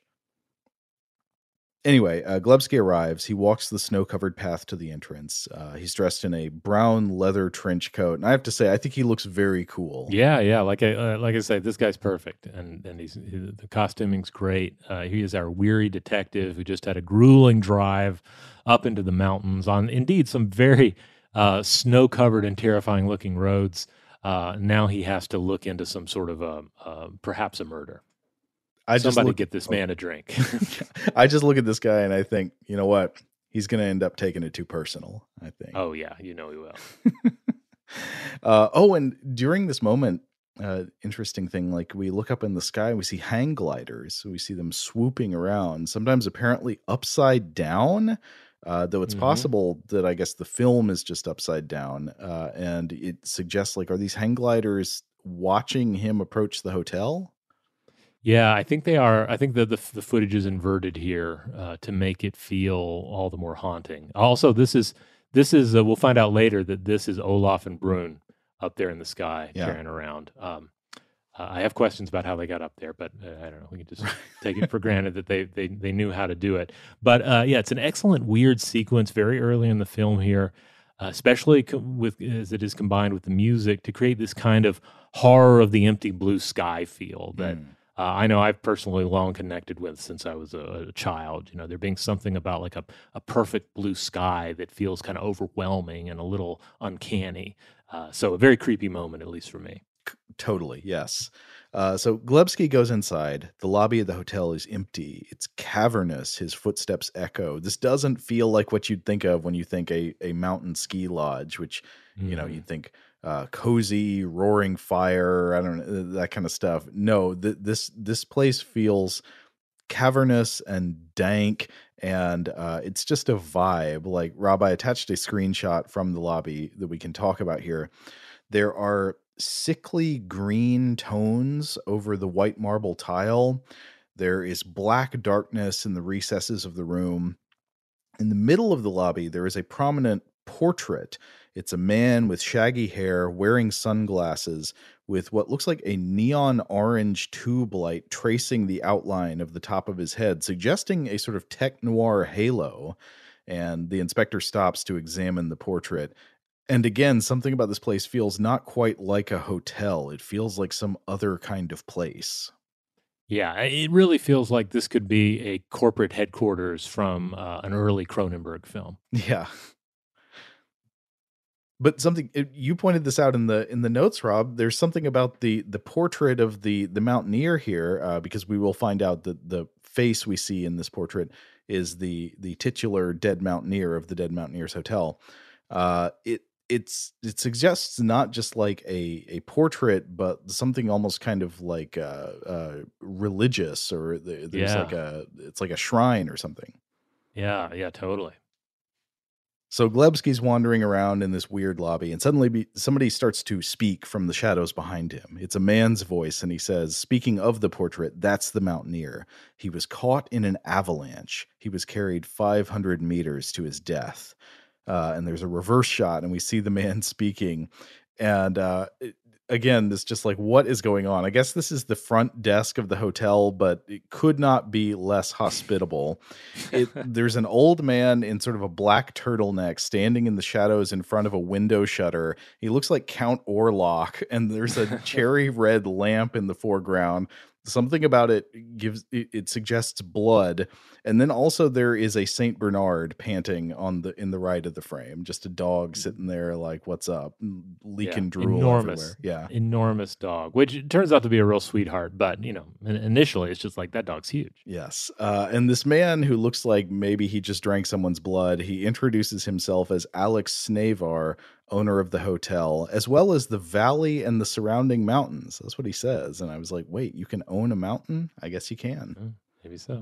Anyway, uh, Glebsky arrives. He walks the snow-covered path to the entrance. Uh, he's dressed in a brown leather trench coat, and I have to say, I think he looks very cool. Yeah, yeah. Like I uh, like I said, this guy's perfect, and and he's he, the costuming's great. Uh, he is our weary detective who just had a grueling drive up into the mountains on indeed some very uh, snow-covered and terrifying-looking roads. Uh, now he has to look into some sort of a uh, perhaps a murder. I Somebody just look, get this man a drink. I just look at this guy and I think, you know what? He's going to end up taking it too personal, I think. Oh, yeah. You know he will. uh, oh, and during this moment, uh, interesting thing, like we look up in the sky and we see hang gliders. So we see them swooping around, sometimes apparently upside down, uh, though it's mm-hmm. possible that I guess the film is just upside down. Uh, and it suggests like, are these hang gliders watching him approach the hotel? Yeah, I think they are. I think that the the footage is inverted here uh, to make it feel all the more haunting. Also, this is this is uh, we'll find out later that this is Olaf and Brun up there in the sky yeah. carrying around. Um, uh, I have questions about how they got up there, but uh, I don't know. We can just take it for granted that they they they knew how to do it. But uh, yeah, it's an excellent weird sequence very early in the film here, uh, especially co- with as it is combined with the music to create this kind of horror of the empty blue sky feel that. Mm. Uh, I know I've personally long connected with since I was a, a child. You know, there being something about like a, a perfect blue sky that feels kind of overwhelming and a little uncanny. Uh, so a very creepy moment, at least for me. Totally, yes. Uh, so Glebsky goes inside. The lobby of the hotel is empty. It's cavernous. His footsteps echo. This doesn't feel like what you'd think of when you think a, a mountain ski lodge, which, mm. you know, you'd think uh, cozy, roaring fire. I don't know, that kind of stuff. No, th- this this place feels cavernous and dank, and uh, it's just a vibe. Like, Rob, I attached a screenshot from the lobby that we can talk about here. There are sickly green tones over the white marble tile. There is black darkness in the recesses of the room. In the middle of the lobby, there is a prominent portrait. It's a man with shaggy hair wearing sunglasses with what looks like a neon orange tube light tracing the outline of the top of his head, suggesting a sort of tech noir halo. And the inspector stops to examine the portrait. And again, something about this place feels not quite like a hotel. It feels like some other kind of place. Yeah, it really feels like this could be a corporate headquarters from uh, an early Cronenberg film. Yeah. But something it, you pointed this out in the in the notes, Rob. There's something about the the portrait of the the mountaineer here, uh, because we will find out that the face we see in this portrait is the the titular dead mountaineer of the Dead Mountaineers Hotel. Uh, it it's it suggests not just like a a portrait, but something almost kind of like uh, uh, religious, or the, there's Yeah. like a it's like a shrine or something. Yeah, yeah, totally. So Glebski's wandering around in this weird lobby, and suddenly be, somebody starts to speak from the shadows behind him. It's a man's voice, and he says, speaking of the portrait, that's the mountaineer. He was caught in an avalanche. He was carried five hundred meters to his death. Uh, and there's a reverse shot, and we see the man speaking. And uh, it, again, this just like, what is going on? I guess this is the front desk of the hotel, but it could not be less hospitable. It, there's an old man in sort of a black turtleneck standing in the shadows in front of a window shutter. He looks like Count Orlok, and there's a cherry red lamp in the foreground. Something about it gives it, it suggests blood, and then also there is a Saint Bernard panting on the in the right of the frame, just a dog sitting there like, "What's up?" leaking Yeah, drool enormous, everywhere. Yeah, enormous dog, which turns out to be a real sweetheart. But you know, initially it's just like, that dog's huge. Yes, uh, and this man who looks like maybe he just drank someone's blood. He introduces himself as Alex Snavar, owner of the hotel, as well as the valley and the surrounding mountains. That's what he says. And I was like, wait, you can own a mountain? I guess you can. Oh, maybe so.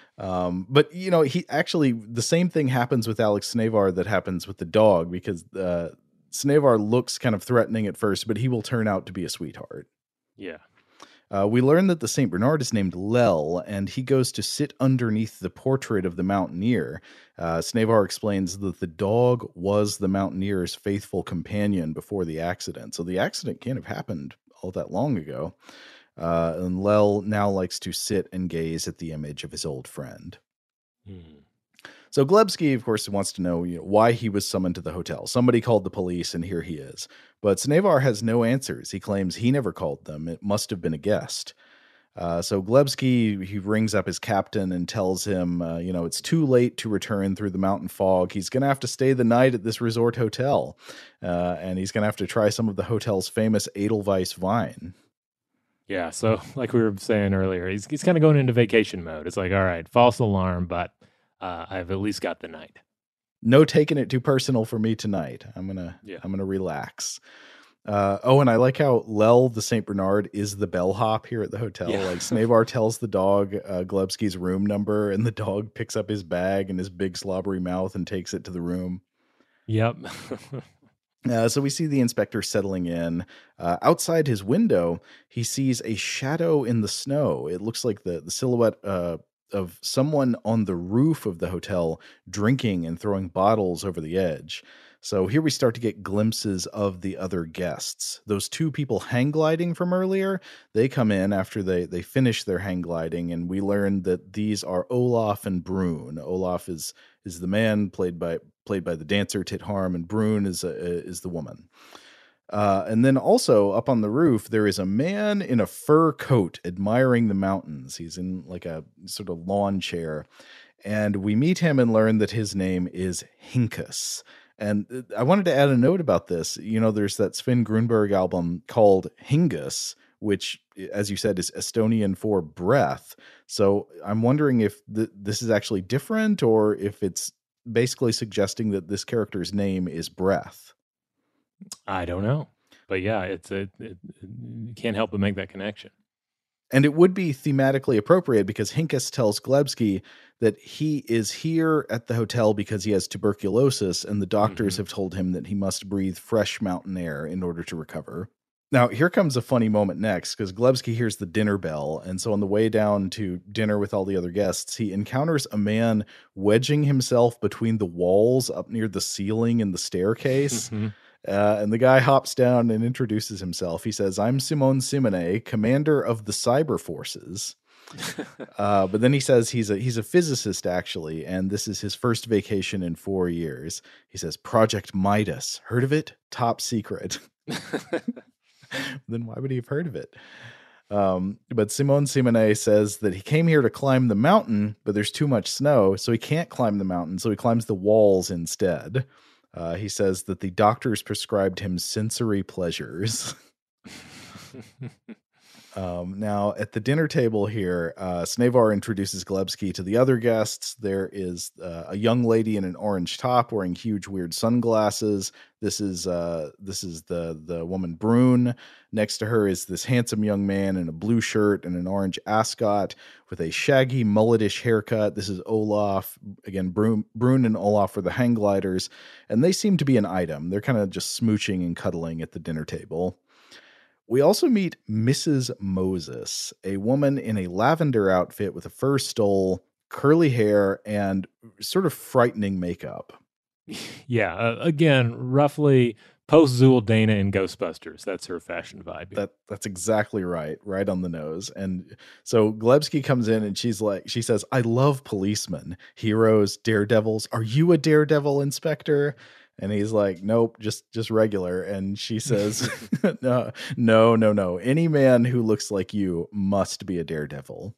Um, but, you know, he actually, the same thing happens with Alex Snavar that happens with the dog, because uh, Snavar looks kind of threatening at first, but he will turn out to be a sweetheart. Yeah. Uh, we learn that the Saint Bernard is named Lel, and he goes to sit underneath the portrait of the mountaineer. Uh, Snavar explains that the dog was the mountaineer's faithful companion before the accident. So the accident can't have happened all that long ago. Uh, and Lel now likes to sit and gaze at the image of his old friend. Hmm. So Glebski, of course, wants to know, you know, why he was summoned to the hotel. Somebody called the police, and here he is. But Snavar has no answers. He claims he never called them. It must have been a guest. Uh, so Glebski, he rings up his captain and tells him, uh, you know, it's too late to return through the mountain fog. He's going to have to stay the night at this resort hotel. Uh, and he's going to have to try some of the hotel's famous Edelweiss wine. Yeah, so like we were saying earlier, he's he's kind of going into vacation mode. It's like, all right, false alarm, but uh, I've at least got the night. No taking it too personal for me tonight. I'm gonna Yeah. I'm gonna relax. Uh, oh, and I like how Lel the Saint Bernard is the bellhop here at the hotel. Yeah. Like Snavar tells the dog uh, Glebski's room number, and the dog picks up his bag and his big slobbery mouth and takes it to the room. Yep. Uh, so we see the inspector settling in. Uh, outside his window, he sees a shadow in the snow. It looks like the, the silhouette uh, of someone on the roof of the hotel drinking and throwing bottles over the edge. So here we start to get glimpses of the other guests. Those two people hang gliding from earlier, they come in after they, they finish their hang gliding, and we learn that these are Olaf and Brune. Olaf is is the man played by played by the dancer Tit Harm, and Brune is a, is the woman. Uh, and then also up on the roof, there is a man in a fur coat admiring the mountains. He's in like a sort of lawn chair, and we meet him and learn that his name is Hinkus. And I wanted to add a note about this. You know, there's that Sven Grunberg album called Hingus, which, as you said, is Estonian for breath. So I'm wondering if th- this is actually different, or if it's basically suggesting that this character's name is Breath. I don't know. but yeah, it's a, it, you can't help but make that connection. And it would be thematically appropriate because Hinckus tells Glebsky that he is here at the hotel because he has tuberculosis, and the doctors mm-hmm. have told him that he must breathe fresh mountain air in order to recover. Now, here comes a funny moment next, because Glebsky hears the dinner bell, and so on the way down to dinner with all the other guests, he encounters a man wedging himself between the walls up near the ceiling in the staircase. Mm-hmm. Uh, and the guy hops down and introduces himself. He says, "I'm Simon Simonet, commander of the cyber forces." uh, but then he says he's a he's a physicist, actually, and this is his first vacation in four years. He says, "Project Midas. Heard of it? Top secret." Then why would he have heard of it? Um, but Simon Simonet says that he came here to climb the mountain, but there's too much snow, so he can't climb the mountain, so he climbs the walls instead. Uh, he says that the doctors prescribed him sensory pleasures. um, now, at the dinner table here, uh, Snavar introduces Glebsky to the other guests. There is uh, a young lady in an orange top wearing huge, weird sunglasses. This is uh, this is the the woman Brune. Next to her is this handsome young man in a blue shirt and an orange ascot with a shaggy mulletish haircut. This is Olaf. Again, Brune, Brune and Olaf are the hang gliders, and they seem to be an item. They're kind of just smooching and cuddling at the dinner table. We also meet Missus Moses, a woman in a lavender outfit with a fur stole, curly hair, and sort of frightening makeup. Yeah, uh, again, roughly post Zool Dana in Ghostbusters. That's her fashion vibe. That that's exactly right, right on the nose. And so Glebsky comes in and she's like, she says, "I love policemen, heroes, daredevils. Are you a daredevil, Inspector?" And he's like, "Nope, just just regular." And she says, "No, no, no, no. Any man who looks like you must be a daredevil."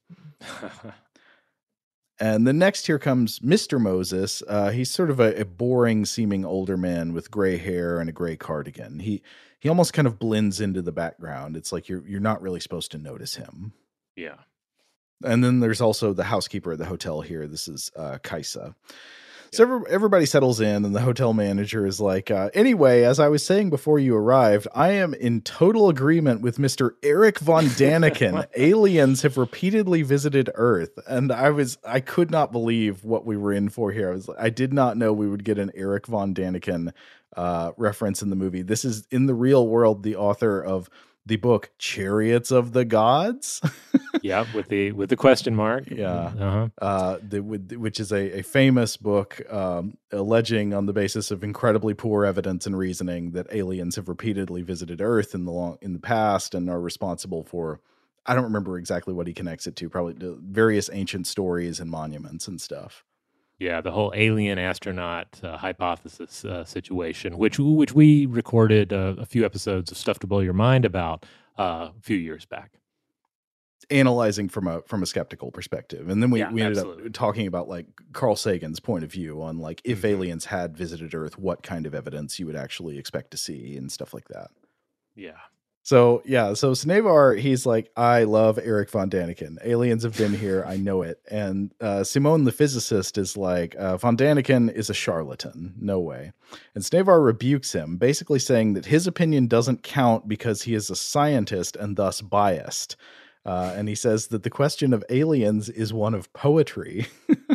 And then next here comes Mister Moses. Uh, he's sort of a, a boring seeming older man with gray hair and a gray cardigan. He he almost kind of blends into the background. It's like you're you're not really supposed to notice him. Yeah. And then there's also the housekeeper at the hotel here. This is uh, Kaisa. So every, everybody settles in, and the hotel manager is like, uh, "Anyway, as I was saying before you arrived, I am in total agreement with Mister Eric von Daniken. Aliens have repeatedly visited Earth." And I was, I could not believe what we were in for here. I was, I did not know we would get an Eric von Daniken uh, reference in the movie. This is in the real world the author of the book Chariots of the Gods. Yeah, with the with the question mark. Yeah, uh-huh. uh, the, with, which is a, a famous book um, alleging, on the basis of incredibly poor evidence and reasoning, that aliens have repeatedly visited Earth in the long in the past and are responsible for. I don't remember exactly what he connects it to. Probably to various ancient stories and monuments and stuff. Yeah, the whole alien astronaut uh, hypothesis uh, situation, which which we recorded uh, a few episodes of Stuff to Blow Your Mind about uh, a few years back, analyzing from a from a skeptical perspective, and then we, yeah, we ended absolutely. up talking about like Carl Sagan's point of view on like if mm-hmm. aliens had visited Earth, what kind of evidence you would actually expect to see and stuff like that. Yeah. So, yeah, so Snavar, he's like, "I love Eric von Daniken. Aliens have been here. I know it." And uh, Simone, the physicist, is like, uh, "Von Daniken is a charlatan. No way." And Snavar rebukes him, basically saying that his opinion doesn't count because he is a scientist and thus biased. Uh, and he says that the question of aliens is one of poetry.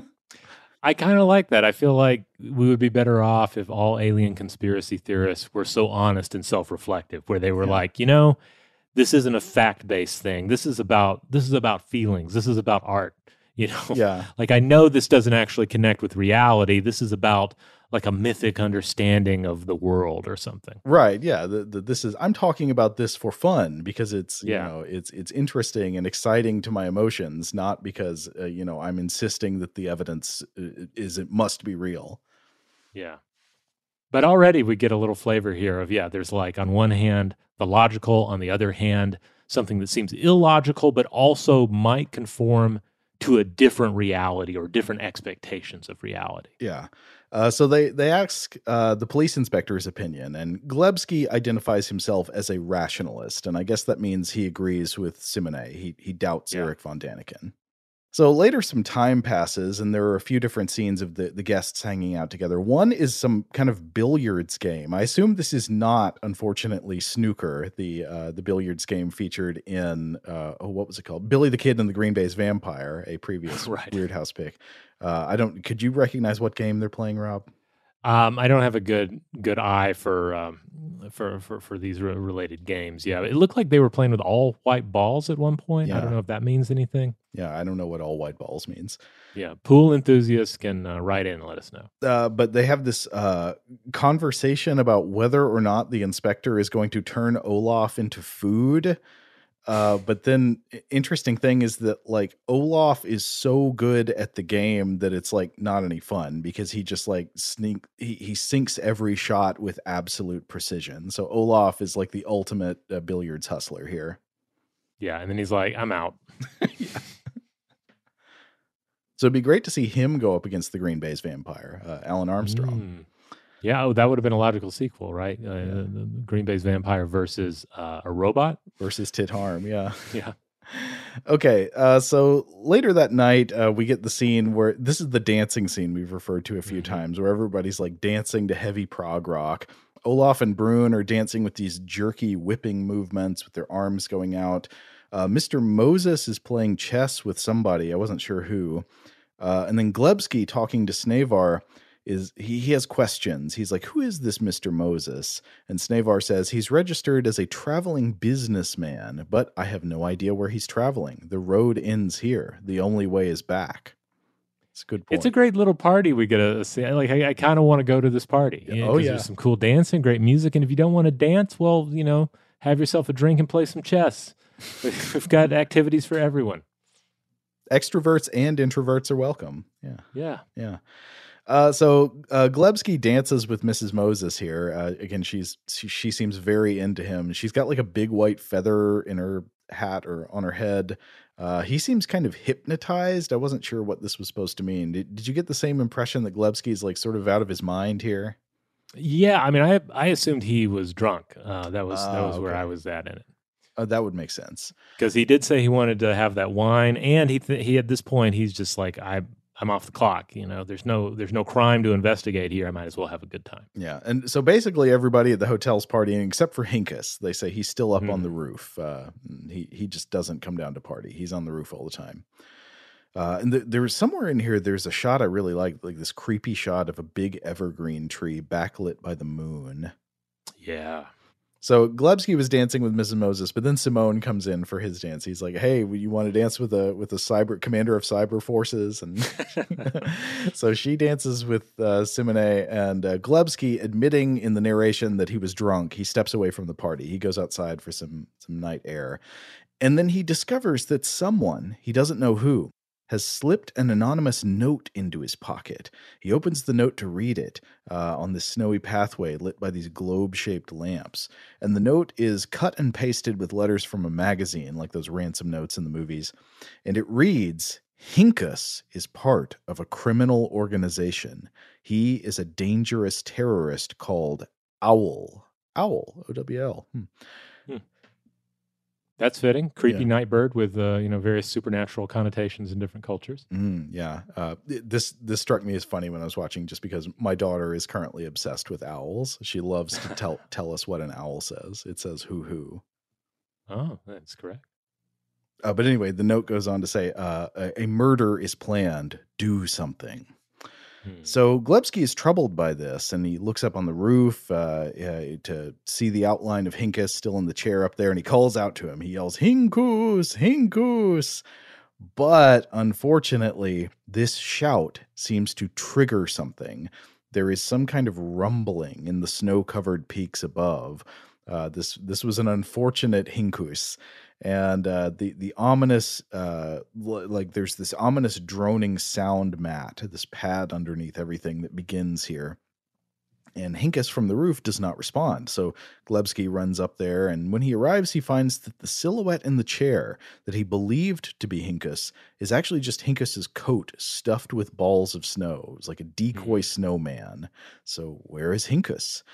I kind of like that. I feel like we would be better off if all alien conspiracy theorists were so honest and self-reflective, where they were yeah. like, you know, this isn't a fact-based thing. This is about this is about feelings. This is about art. You know, yeah. Like, I know this doesn't actually connect with reality. This is about like a mythic understanding of the world or something. Right. Yeah. The, the, this is, I'm talking about this for fun because it's, yeah. you know, it's, it's interesting and exciting to my emotions, not because, uh, you know, I'm insisting that the evidence is, it must be real. Yeah. But already we get a little flavor here of, yeah, there's like on one hand, the logical, on the other hand, something that seems illogical, but also might conform to a different reality or different expectations of reality. Yeah. Uh, so they, they ask uh, the police inspector's opinion, and Glebsky identifies himself as a rationalist. And I guess that means he agrees with Simonet. He, he doubts yeah. Eric von Daniken. So later, some time passes, and there are a few different scenes of the, the guests hanging out together. One is some kind of billiards game. I assume this is not, unfortunately, snooker, the uh, the billiards game featured in, uh, oh, what was it called? Billy the Kid and the Green Bay's Vampire, a previous Right. Weird House pick. Uh, I don't. Could you recognize what game they're playing, Rob? Um, I don't have a good good eye for um, for, for for these re- related games. Yeah, it looked like they were playing with all white balls at one point. I Yeah. don't know if that means anything. Yeah, I don't know what all white balls means. Yeah, pool enthusiasts can uh, write in and let us know. Uh, but they have this uh, conversation about whether or not the inspector is going to turn Olaf into food. Uh, but then i- interesting thing is that like Olaf is so good at the game that it's like not any fun because he just like sneak he, he sinks every shot with absolute precision. So Olaf is like the ultimate uh, billiards hustler here. Yeah, and then he's like, "I'm out." So it'd be great to see him go up against the Green Bay's vampire, uh, Alan Armstrong. Mm. Yeah, oh, that would have been a logical sequel, right? Uh, the Green Bay's vampire versus uh, a robot versus Tit Harm. Yeah. Yeah. Okay. Uh, so later that night, uh, we get the scene where this is the dancing scene we've referred to a few Mm-hmm. times, where everybody's like dancing to heavy prog rock. Olaf and Brune are dancing with these jerky whipping movements with their arms going out. Uh, Mister Moses is playing chess with somebody. I wasn't sure who. Uh, and then Glebsky talking to Snavar is he, he has questions. He's like, who is this Mister Moses? And Snavar says he's registered as a traveling businessman, but I have no idea where he's traveling. The road ends here. The only way is back. It's a good point. It's a great little party we get to see. Like, I, I kind of want to go to this party. Yeah. you know, Oh, 'cause yeah. There's some cool dancing, great music. And if you don't want to dance, well, you know, have yourself a drink and play some chess. We've got activities for everyone. Extroverts and introverts are welcome. Yeah. Yeah. Yeah. Uh, so uh, Glebsky dances with Missus Moses here. Uh, again, she's she, she seems very into him. She's got like a big white feather in her hat or on her head. Uh, he seems kind of hypnotized. I wasn't sure what this was supposed to mean. Did, did you get the same impression that Glebsky's like sort of out of his mind here? Yeah. I mean, I I assumed he was drunk. Uh, that was that Ah, was where okay. I was at in it. Uh, that would make sense. Because he did say he wanted to have that wine, and he th- he at this point he's just like I I'm off the clock. You know, there's no there's no crime to investigate here. I might as well have a good time. Yeah. And so basically everybody at the hotel's partying except for Hinkus. They say he's still up on Mhm. the roof. Uh, he, he just doesn't come down to party. He's on the roof all the time. Uh, and th- there was somewhere in here, there's a shot I really like, like this creepy shot of a big evergreen tree backlit by the moon. Yeah. So Glebsky was dancing with Missus Moses, but then Simone comes in for his dance. He's like, "Hey, you want to dance with a with a cyber commander of cyber forces?" And so she dances with uh, Simone, and uh, Glebsky, admitting in the narration that he was drunk, he steps away from the party. He goes outside for some some night air, and then he discovers that someone, he doesn't know who, has slipped an anonymous note into his pocket. He opens the note to read it uh, on this snowy pathway lit by these globe-shaped lamps. And the note is cut and pasted with letters from a magazine, like those ransom notes in the movies. And it reads, Hinkus is part of a criminal organization. He is a dangerous terrorist called Owl. Owl, O W L. Hmm. That's fitting. Creepy Yeah. night bird with uh, you know various supernatural connotations in different cultures. Mm, yeah. Uh, th- this this struck me as funny when I was watching, just because my daughter is currently obsessed with owls. She loves to tell tell us what an owl says. It says "hoo hoo." Oh, that's correct. Uh, but anyway, the note goes on to say, uh, a, a murder is planned. Do something. Hmm. So Glebsky is troubled by this, and he looks up on the roof uh, uh, to see the outline of Hinkus still in the chair up there, and he calls out to him. He yells, Hinkus, Hinkus. But unfortunately, this shout seems to trigger something. There is some kind of rumbling in the snow-covered peaks above. Uh, this this was an unfortunate Hinkus. And uh, the the ominous, uh, l- like there's this ominous droning sound mat, this pad underneath everything that begins here. And Hinkus from the roof does not respond. So Glebsky runs up there, and when he arrives, he finds that the silhouette in the chair that he believed to be Hinkus is actually just Hinkus's coat stuffed with balls of snow. It's like a decoy snowman. So where is Hinkus?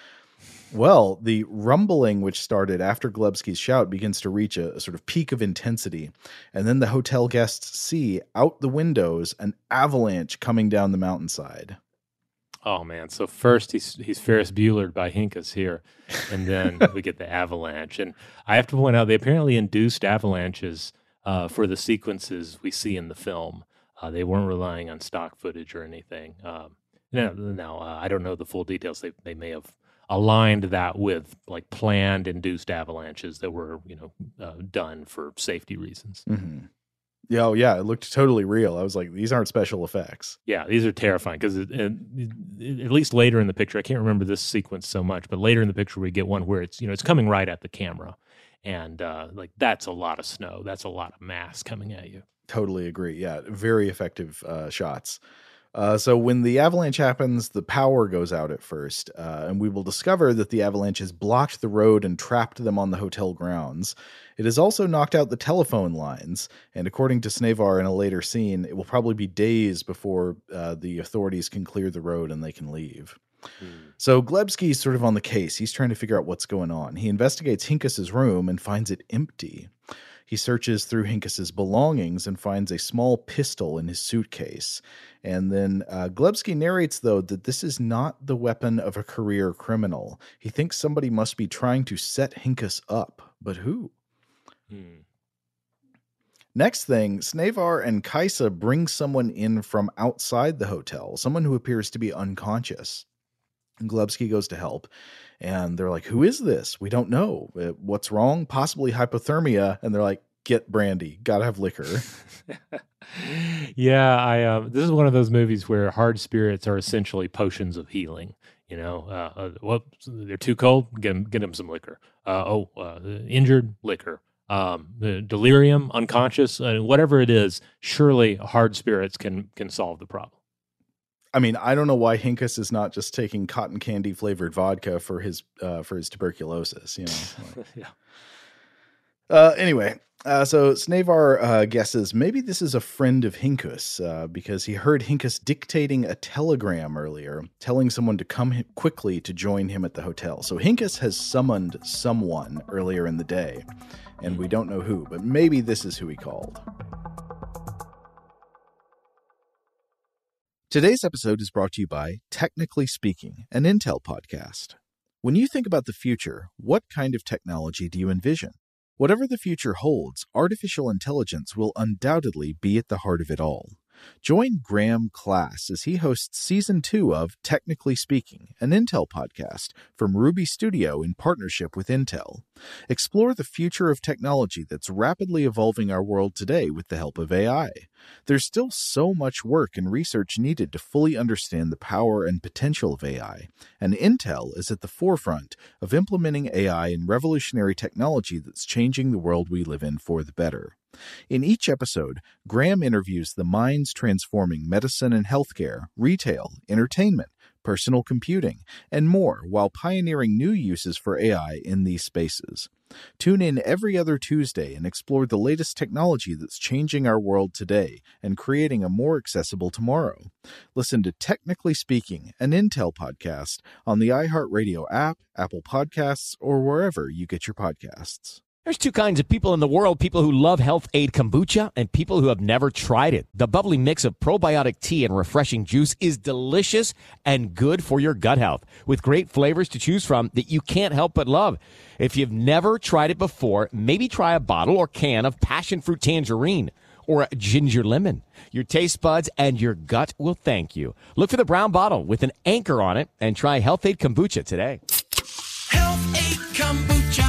Well, the rumbling, which started after Glebsky's shout, begins to reach a, a sort of peak of intensity. And then the hotel guests see out the windows an avalanche coming down the mountainside. Oh, man. So first he's he's Ferris Buellered by Hincus here, and then we get the avalanche. And I have to point out, they apparently induced avalanches uh, for the sequences we see in the film. Uh, they weren't relying on stock footage or anything. Um, no, no uh, I don't know the full details. They they may have aligned that with like planned induced avalanches that were, you know, uh, done for safety reasons. Mm-hmm. Yeah, oh, yeah, it looked totally real. I was like, these aren't special effects. Yeah, these are terrifying because at least later in the picture, I can't remember this sequence so much, but later in the picture we get one where it's, you know, it's coming right at the camera, and uh, like that's a lot of snow, that's a lot of mass coming at you. Totally agree. Yeah, very effective uh, shots. Uh, so when the avalanche happens, the power goes out at first, uh, and we will discover that the avalanche has blocked the road and trapped them on the hotel grounds. It has also knocked out the telephone lines, and according to Snavar in a later scene, it will probably be days before uh, the authorities can clear the road and they can leave. Hmm. So Glebsky's sort of on the case. He's trying to figure out what's going on. He investigates Hincus's room and finds it empty. He searches through Hincus's belongings and finds a small pistol in his suitcase. And then uh, Glebsky narrates, though, that this is not the weapon of a career criminal. He thinks somebody must be trying to set Hincus up. But who? Hmm. Next thing, Snavar and Kaisa bring someone in from outside the hotel, someone who appears to be unconscious. And Glebsky goes to help. And they're like, who is this? We don't know. What's wrong? Possibly hypothermia. And they're like, get brandy. Gotta have liquor. yeah, I. Uh, this is one of those movies where hard spirits are essentially potions of healing. You know, uh, uh, well, they're too cold. Get them, get them some liquor. Uh, oh, uh, injured, liquor. Um, delirium, unconscious, uh, whatever it is. Surely hard spirits can can solve the problem. I mean, I don't know why Hincus is not just taking cotton candy flavored vodka for his uh, for his tuberculosis. You know. Like. yeah. Uh, anyway, uh, so Snavar uh, guesses maybe this is a friend of Hincus uh, because he heard Hincus dictating a telegram earlier, telling someone to come quickly to join him at the hotel. So Hincus has summoned someone earlier in the day, and we don't know who, but maybe this is who he called. Today's episode is brought to you by Technically Speaking, an Intel podcast. When you think about the future, what kind of technology do you envision? Whatever the future holds, artificial intelligence will undoubtedly be at the heart of it all. Join Graham Class as he hosts Season two of Technically Speaking, an Intel podcast from Ruby Studio in partnership with Intel. Explore the future of technology that's rapidly evolving our world today with the help of A I. There's still so much work and research needed to fully understand the power and potential of A I, and Intel is at the forefront of implementing A I in revolutionary technology that's changing the world we live in for the better. In each episode, Graham interviews the minds transforming medicine and healthcare, retail, entertainment, personal computing, and more while pioneering new uses for A I in these spaces. Tune in every other Tuesday and explore the latest technology that's changing our world today and creating a more accessible tomorrow. Listen to Technically Speaking, an Intel podcast on the iHeartRadio app, Apple Podcasts, or wherever you get your podcasts. There's two kinds of people in the world, people who love Health Aid Kombucha and people who have never tried it. The bubbly mix of probiotic tea and refreshing juice is delicious and good for your gut health, with great flavors to choose from that you can't help but love. If you've never tried it before, maybe try a bottle or can of passion fruit tangerine or ginger lemon. Your taste buds and your gut will thank you. Look for the brown bottle with an anchor on it and try Health Aid Kombucha today. Health Aid Kombucha.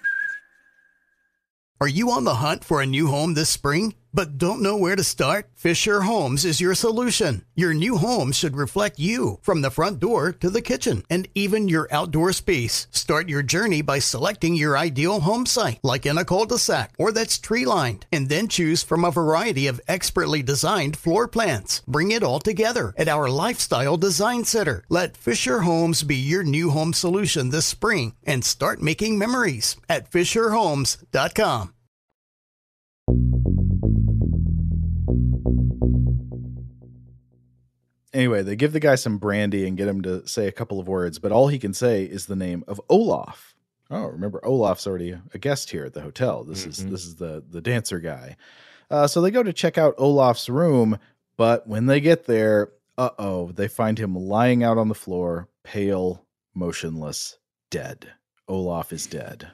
Are you on the hunt for a new home this spring, but don't know where to start? Fisher Homes is your solution. Your new home should reflect you, from the front door to the kitchen, and even your outdoor space. Start your journey by selecting your ideal home site, like in a cul-de-sac or that's tree-lined, and then choose from a variety of expertly designed floor plans. Bring it all together at our Lifestyle Design Center. Let Fisher Homes be your new home solution this spring and start making memories at fisher homes dot com. Anyway, they give the guy some brandy and get him to say a couple of words, but all he can say is the name of Olaf. Oh, remember, Olaf's already a guest here at the hotel. This mm-hmm. is this is the, the dancer guy. Uh, so they go to check out Olaf's room, but when they get there, uh-oh, they find him lying out on the floor, pale, motionless, dead. Olaf is dead.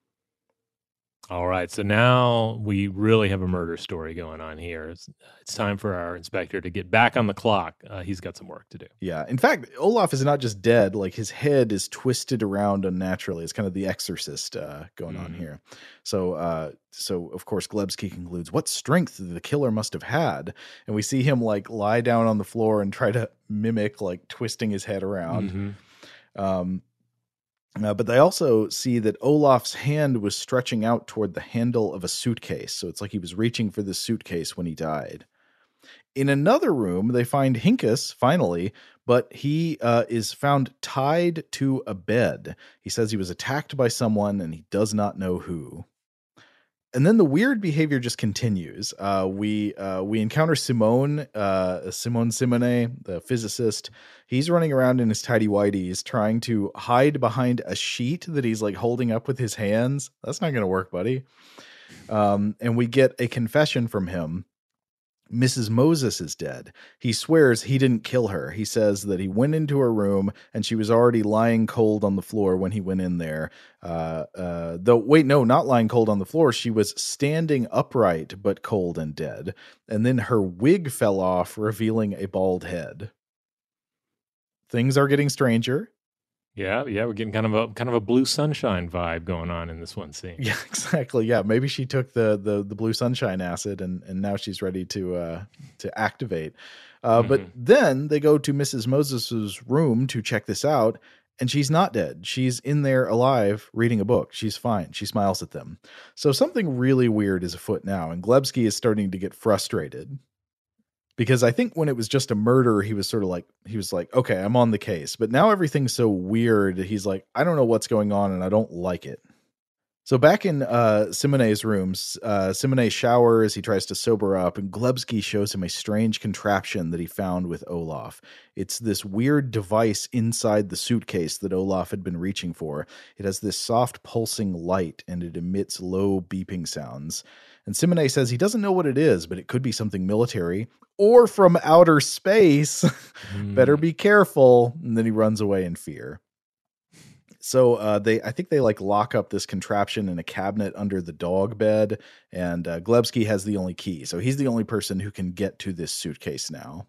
All right, so now we really have a murder story going on here. It's, it's time for our inspector to get back on the clock. Uh, he's got some work to do. Yeah, in fact, Olaf is not just dead. Like, his head is twisted around unnaturally. It's kind of the Exorcist uh, going mm. on here. So, uh, so of course, Glebsky concludes, what strength the killer must have had. And we see him, like, lie down on the floor and try to mimic, like, twisting his head around. Mm-hmm. Um Uh, but they also see that Olaf's hand was stretching out toward the handle of a suitcase. So it's like he was reaching for the suitcase when he died. In another room, they find Hinkus, finally, but he uh, is found tied to a bed. He says he was attacked by someone and he does not know who. And then the weird behavior just continues. Uh, we uh, we encounter Simone, uh, Simone Simone, the physicist. He's running around in his tidy whities, trying to hide behind a sheet that he's like holding up with his hands. That's not going to work, buddy. Um, and we get a confession from him. Missus Moses is dead. He swears he didn't kill her. He says that he went into her room and she was already lying cold on the floor when he went in there. Uh, uh, though, wait, no, not lying cold on the floor. She was standing upright, but cold and dead. And then her wig fell off, revealing a bald head. Things are getting stranger. Yeah, yeah, we're getting kind of a kind of a Blue Sunshine vibe going on in this one scene. Yeah, exactly. Yeah, maybe she took the the, the Blue Sunshine acid, and, and now she's ready to uh, to activate. Uh, mm-hmm. But then they go to Missus Moses's room to check this out, and she's not dead. She's in there alive, reading a book. She's fine. She smiles at them. So something really weird is afoot now, and Glebsky is starting to get frustrated. Because I think when it was just a murder, he was sort of like, he was like, okay, I'm on the case. But now everything's so weird. He's like, I don't know what's going on and I don't like it. So back in uh, Simone's rooms, uh, Simone showers, he tries to sober up, and Glebsky shows him a strange contraption that he found with Olaf. It's this weird device inside the suitcase that Olaf had been reaching for. It has this soft pulsing light and it emits low beeping sounds. And Simone says he doesn't know what it is, but it could be something military or from outer space. Mm. Better be careful. And then he runs away in fear. So uh, they, I think they like lock up this contraption in a cabinet under the dog bed, and uh, Glebsky has the only key. So he's the only person who can get to this suitcase now.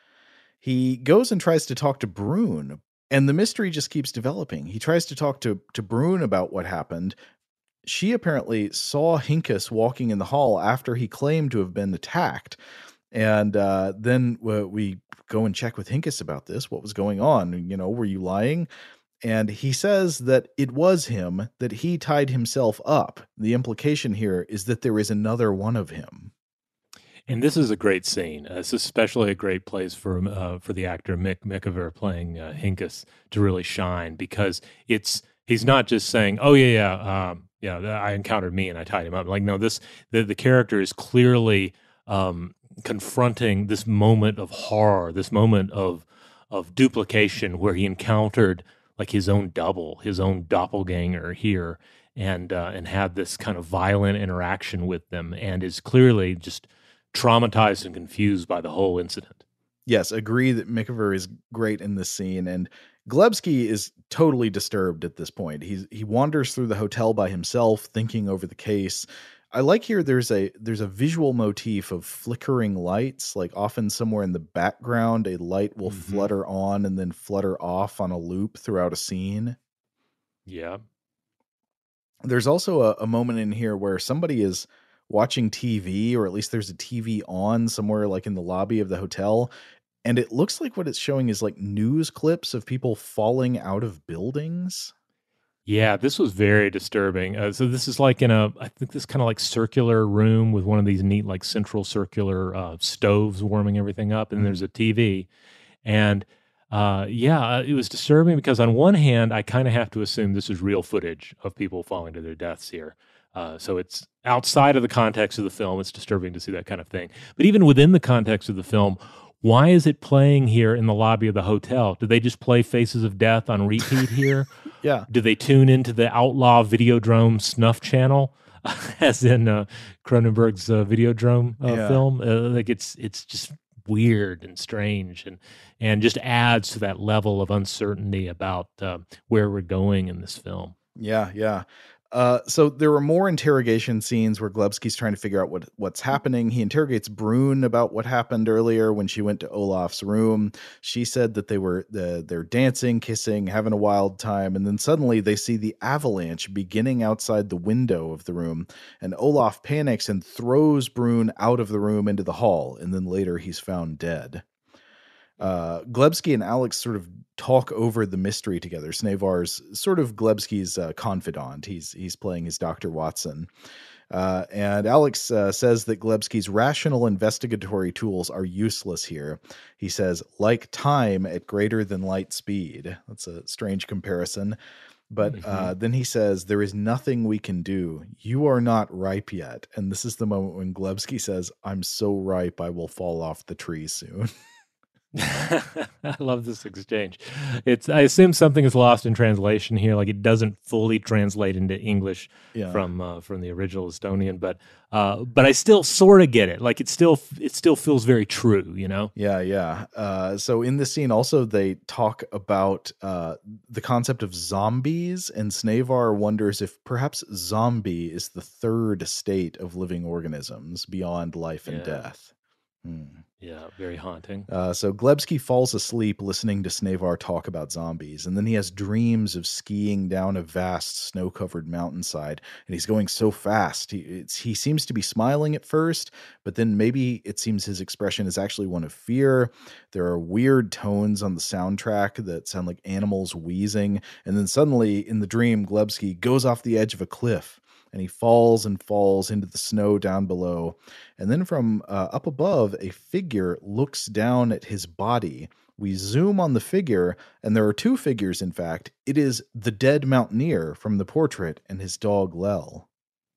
He goes and tries to talk to Brune, and the mystery just keeps developing. He tries to talk to, to Brune about what happened. She apparently saw Hinkus walking in the hall after he claimed to have been attacked. And uh, then uh, we go and check with Hinkus about this. What was going on? You know, were you lying? And he says that it was him, that he tied himself up. The implication here is that there is another one of him. And this is a great scene. Uh, it's especially a great place for uh, for the actor Mick Mickever playing uh, Hinkus to really shine, because it's he's not just saying, "Oh yeah, yeah, um, yeah, I encountered me and I tied him up." Like, no, this the the character is clearly um, confronting this moment of horror, this moment of of duplication, where he encountered like his own double, his own doppelganger here, and uh, and had this kind of violent interaction with them, and is clearly just traumatized and confused by the whole incident. Yes, agree that Mickever is great in this scene, and Glebsky is totally disturbed at this point. He's he wanders through the hotel by himself, thinking over the case. I like here there's a there's a visual motif of flickering lights, like often somewhere in the background a light will mm-hmm. flutter on and then flutter off on a loop throughout a scene. Yeah. There's also a, a moment in here where somebody is watching T V, or at least there's a T V on somewhere like in the lobby of the hotel, and it looks like what it's showing is like news clips of people falling out of buildings. Yeah, this was very disturbing. Uh, so this is like in a, I think this kind of like circular room with one of these neat like central circular uh, stoves warming everything up, and mm-hmm. there's a T V. And uh, yeah, it was disturbing because on one hand, I kind of have to assume this is real footage of people falling to their deaths here. Uh, so it's outside of the context of the film. It's disturbing to see that kind of thing. But even within the context of the film, why is it playing here in the lobby of the hotel? Do they just play Faces of Death on repeat here? Yeah. Do they tune into the Outlaw Videodrome snuff channel, as in uh, Cronenberg's uh, Videodrome uh, Yeah. film? Uh, like it's it's just weird and strange, and and just adds to that level of uncertainty about uh, where we're going in this film. Yeah, yeah. Uh, so there were more interrogation scenes where Glebski's trying to figure out what what's happening. He interrogates Brune about what happened earlier when she went to Olaf's room. She said that they were the, they're dancing, kissing, having a wild time, and then suddenly they see the avalanche beginning outside the window of the room, and Olaf panics and throws Brune out of the room into the hall, and then later he's found dead. Uh, Glebski and Alex sort of talk over the mystery together. Snavar's sort of Glebski's uh, confidant. He's he's playing his Doctor Watson. Uh, and Alex uh, says that Glebski's rational investigatory tools are useless here. He says, like time at greater than light speed. That's a strange comparison. But mm-hmm. uh, then he says, there is nothing we can do. You are not ripe yet. And this is the moment when Glebski says, I'm so ripe I will fall off the tree soon. I love this exchange. It's I assume something is lost in translation here, like it doesn't fully translate into English yeah. from uh, from the original Estonian, but uh, but I still sort of get it. Like it still it still feels very true, you know? Yeah, yeah. Uh, so in this scene, also they talk about uh, the concept of zombies, and Snavar wonders if perhaps zombie is the third state of living organisms beyond life and Yeah. death. Hmm. Yeah, very haunting. Uh, so Glebski falls asleep listening to Snavar talk about zombies, and then he has dreams of skiing down a vast snow-covered mountainside, and he's going so fast. He it's, he seems to be smiling at first, but then maybe it seems his expression is actually one of fear. There are weird tones on the soundtrack that sound like animals wheezing, and then suddenly in the dream, Glebski goes off the edge of a cliff, and he falls and falls into the snow down below. And then from uh, up above, a figure looks down at his body. We zoom on the figure, and there are two figures, in fact. It is the dead mountaineer from the portrait and his dog, Lel.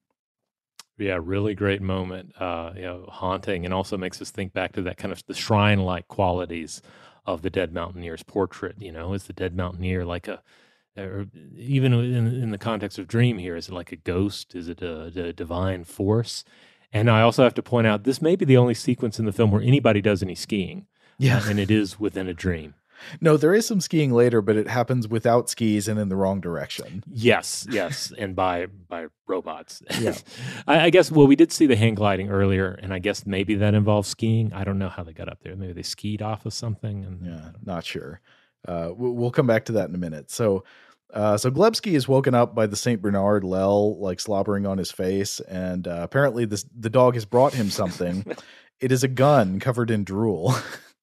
Yeah, really great moment, uh, you know, haunting, and also makes us think back to that kind of the shrine-like qualities of the dead mountaineer's portrait. You know, is the dead mountaineer like a or even in, in the context of dream here, is it like a ghost? Is it a, a divine force? And I also have to point out, this may be the only sequence in the film where anybody does any skiing. Yeah. Uh, and it is within a dream. No, there is some skiing later, but it happens without skis and in the wrong direction. Yes, yes, and by by robots. Yeah. I, I guess, well, we did see the hang gliding earlier, and I guess maybe that involves skiing. I don't know how they got up there. Maybe they skied off of something. And Yeah, not sure. Uh, we'll come back to that in a minute. So, uh, so Glebski is woken up by the Saint Bernard Lel, like slobbering on his face, and uh, apparently this the dog has brought him something. It is a gun covered in drool.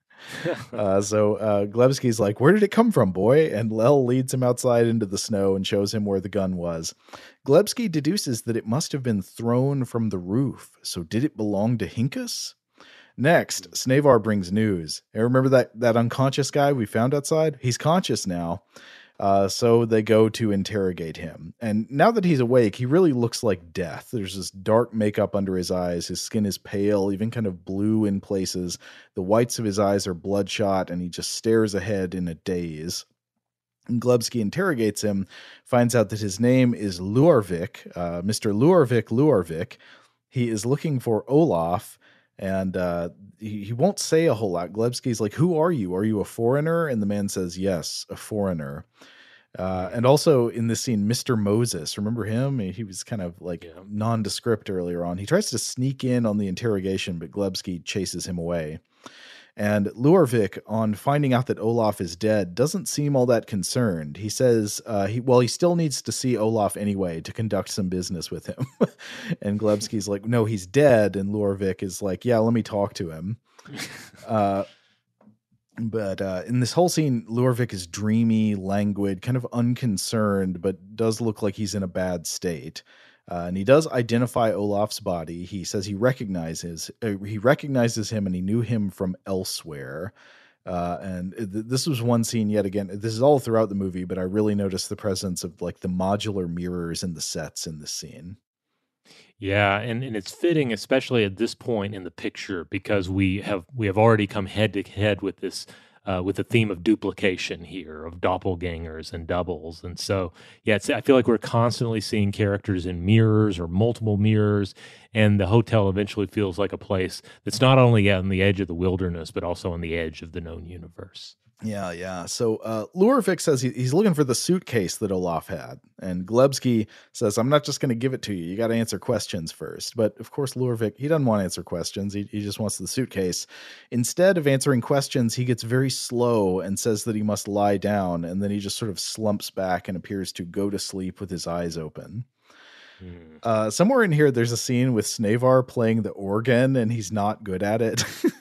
uh, so uh, Glebski's like, "Where did it come from, boy?" And Lel leads him outside into the snow and shows him where the gun was. Glebski deduces that it must have been thrown from the roof. So did it belong to Hinkus? Next, Snavar brings news. Hey, remember that, that unconscious guy we found outside? He's conscious now. Uh, so they go to interrogate him. And now that he's awake, he really looks like death. There's this dark makeup under his eyes. His skin is pale, even kind of blue in places. The whites of his eyes are bloodshot, and he just stares ahead in a daze. And Glebski interrogates him, finds out that his name is Luarvik, uh, Mister Luarvik Luarvik. He is looking for Olaf. And uh, he, he won't say a whole lot. Glebski's like, "Who are you? Are you a foreigner?" And the man says, "Yes, a foreigner." Uh, and also in this scene, Mister Moses, remember him? He was kind of like yeah. nondescript earlier on. He tries to sneak in on the interrogation, but Glebski chases him away. And Luarvik, on finding out that Olaf is dead, doesn't seem all that concerned. He says, uh, he well, he still needs to see Olaf anyway to conduct some business with him. And Glebski's like, "No, he's dead." And Luarvik is like, "Yeah, let me talk to him." uh, but uh, in this whole scene, Luarvik is dreamy, languid, kind of unconcerned, but does look like he's in a bad state. Uh, and he does identify Olaf's body. He says he recognizes uh, he recognizes him, and he knew him from elsewhere. Uh, and th- this was one scene yet again. This is all throughout the movie, but I really noticed the presence of like the modular mirrors in the sets in this scene. Yeah, and, and it's fitting, especially at this point in the picture, because we have we have already come head to head with this uh, with the theme of duplication here, of doppelgangers and doubles, and so yeah, it's, I feel like we're constantly seeing characters in mirrors or multiple mirrors, and the hotel eventually feels like a place that's not only on the edge of the wilderness, but also on the edge of the known universe. Yeah, yeah. So uh, Lurvik says he, he's looking for the suitcase that Olaf had. And Glebsky says, I'm not just going to give it to you. You got to answer questions first. But of course, Lurvik, he doesn't want to answer questions. He, he just wants the suitcase. Instead of answering questions, he gets very slow and says that he must lie down. And then he just sort of slumps back and appears to go to sleep with his eyes open. Hmm. Uh, somewhere in here, there's a scene with Snavar playing the organ, and he's not good at it.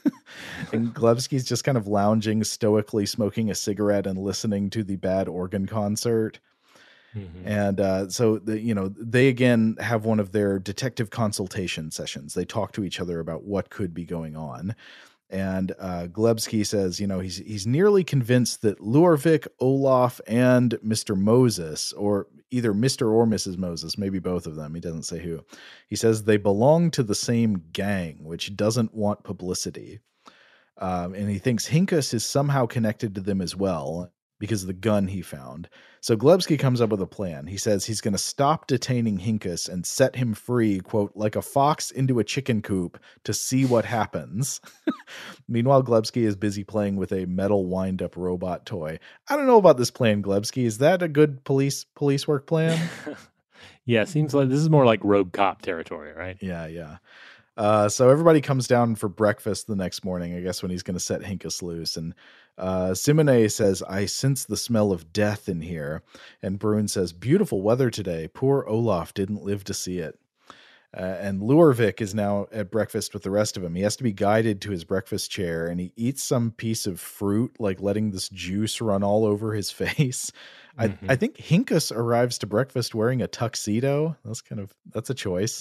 And Glebsky's just kind of lounging stoically, smoking a cigarette and listening to the bad organ concert. Mm-hmm. And uh, so, the, you know, they again have one of their detective consultation sessions. They talk to each other about what could be going on. And uh, Glebsky says, you know, he's he's nearly convinced that Lurvik, Olaf, and Mister Moses, or either Mister or Missus Moses, maybe both of them, he doesn't say who, he says they belong to the same gang, which doesn't want publicity. Um, and he thinks Hinkus is somehow connected to them as well because of the gun he found. So Glebsky comes up with a plan. He says he's going to stop detaining Hinkus and set him free, quote, like a fox into a chicken coop to see what happens. Meanwhile, Glebsky is busy playing with a metal wind-up robot toy. I don't know about this plan, Glebsky. Is that a good police police work plan? Yeah, it seems like this is more like Rogue Cop territory, right? Yeah, yeah. Uh, so everybody comes down for breakfast the next morning, I guess, when he's going to set Hinkus loose. And uh, Simone says, I sense the smell of death in here. And Bruin says, beautiful weather today. Poor Olaf didn't live to see it. Uh, and Lurvik is now at breakfast with the rest of him. He has to be guided to his breakfast chair, and he eats some piece of fruit, like letting this juice run all over his face. Mm-hmm. I, I think Hinkus arrives to breakfast wearing a tuxedo. That's kind of, that's a choice.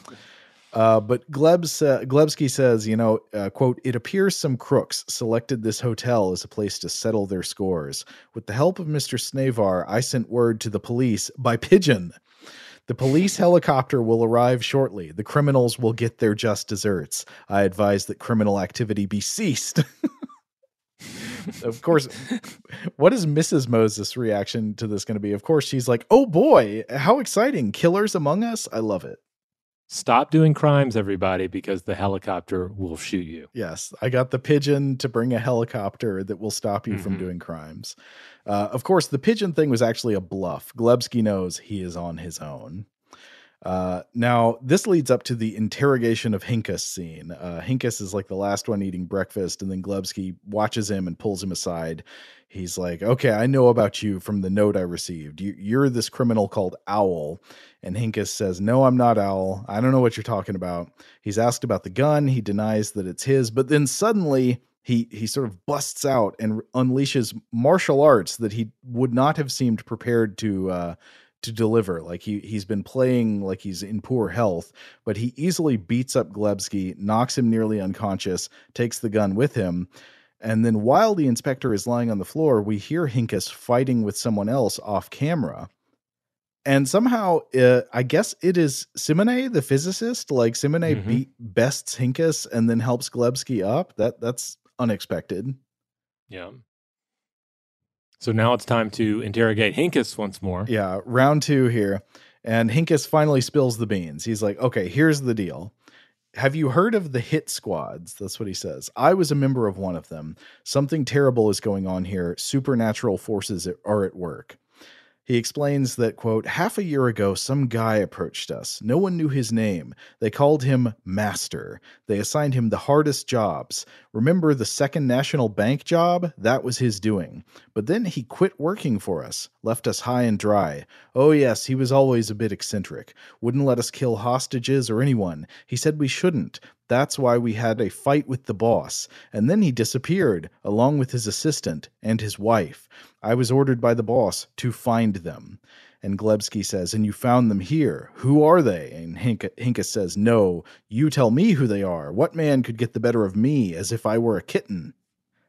Uh, but Glebs, uh, Glebsky says, you know, uh, quote, it appears some crooks selected this hotel as a place to settle their scores. With the help of Mister Snavar, I sent word to the police by pigeon. The police helicopter will arrive shortly. The criminals will get their just desserts. I advise that criminal activity be ceased. Of course, what is Missus Moses' reaction to this going to be? Of course, she's like, oh boy, how exciting. Killers among us. I love it. Stop doing crimes, everybody, because the helicopter will shoot you. Yes, I got the pigeon to bring a helicopter that will stop you mm-hmm. from doing crimes. Uh, of course, the pigeon thing was actually a bluff. Glebsky knows he is on his own. Uh, now, this leads up to the interrogation of Hinkus scene. Uh, Hinkus is like the last one eating breakfast, and then Glebsky watches him and pulls him aside. He's like, okay, I know about you from the note I received. You, you're this criminal called Owl. And Hinkus says, no, I'm not Owl. I don't know what you're talking about. He's asked about the gun. He denies that it's his. But then suddenly he he sort of busts out and unleashes martial arts that he would not have seemed prepared to uh, to deliver. Like he, he's been playing like he's in poor health, but he easily beats up Glebsky, knocks him nearly unconscious, takes the gun with him. And then while the inspector is lying on the floor, we hear Hinkus fighting with someone else off camera. And somehow, uh, I guess it is Simone, the physicist. Like Simone mm-hmm. beat bests Hinkus and then helps Glebsky up. That that's unexpected. Yeah. So now it's time to interrogate Hinkus once more. Yeah, round two here. And Hinkus finally spills the beans. He's like, okay, here's the deal. Have you heard of the hit squads? That's what he says. I was a member of one of them. Something terrible is going on here. Supernatural forces are at work. He explains that, quote, half a year ago, some guy approached us. No one knew his name. They called him Master. They assigned him the hardest jobs. Remember the Second National Bank job? That was his doing. But then he quit working for us, left us high and dry. Oh, yes, he was always a bit eccentric. Wouldn't let us kill hostages or anyone. He said we shouldn't. That's why we had a fight with the boss. And then he disappeared, along with his assistant and his wife. I was ordered by the boss to find them. And Glebsky says, and you found them here. Who are they? And Hinkus says, no, you tell me who they are. What man could get the better of me as if I were a kitten?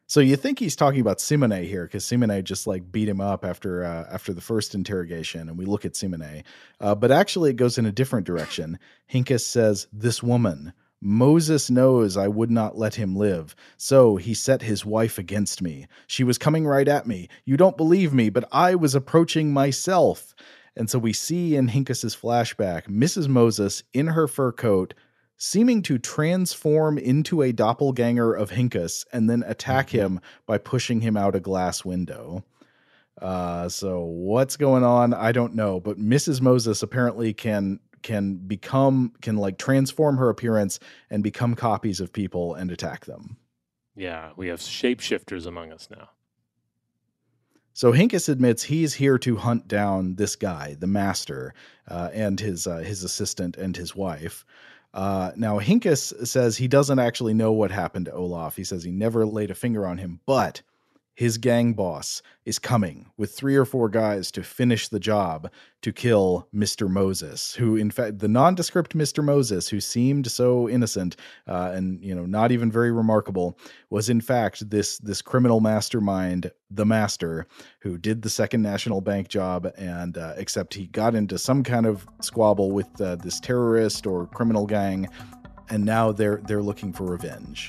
So you think he's talking about Simone here, because Simone just like beat him up after uh, after the first interrogation, and we look at Simone. Uh, but actually it goes in a different direction. Hincus says, "This woman, Moses knows I would not let him live, so he set his wife against me. She was coming right at me. You don't believe me, but I was approaching myself." And so we see in Hincus's flashback, Missus Moses in her fur coat, seeming to transform into a doppelganger of Hincus and then attack him by pushing him out a glass window. Uh, so what's going on? I don't know, but Missus Moses apparently can can become can like transform her appearance and become copies of people and attack them. Yeah, we have shapeshifters among us now. So Hincus admits he's here to hunt down this guy, the master, uh, and his uh, his assistant and his wife. Uh, now, Hincus says he doesn't actually know what happened to Olaf. He says he never laid a finger on him, but his gang boss is coming with three or four guys to finish the job to kill Mister Moses, who, in fact, the nondescript Mister Moses, who seemed so innocent uh, and, you know, not even very remarkable, was in fact this this criminal mastermind, the Master, who did the Second National Bank job, and uh, except he got into some kind of squabble with uh, this terrorist or criminal gang, and now they're they're looking for revenge.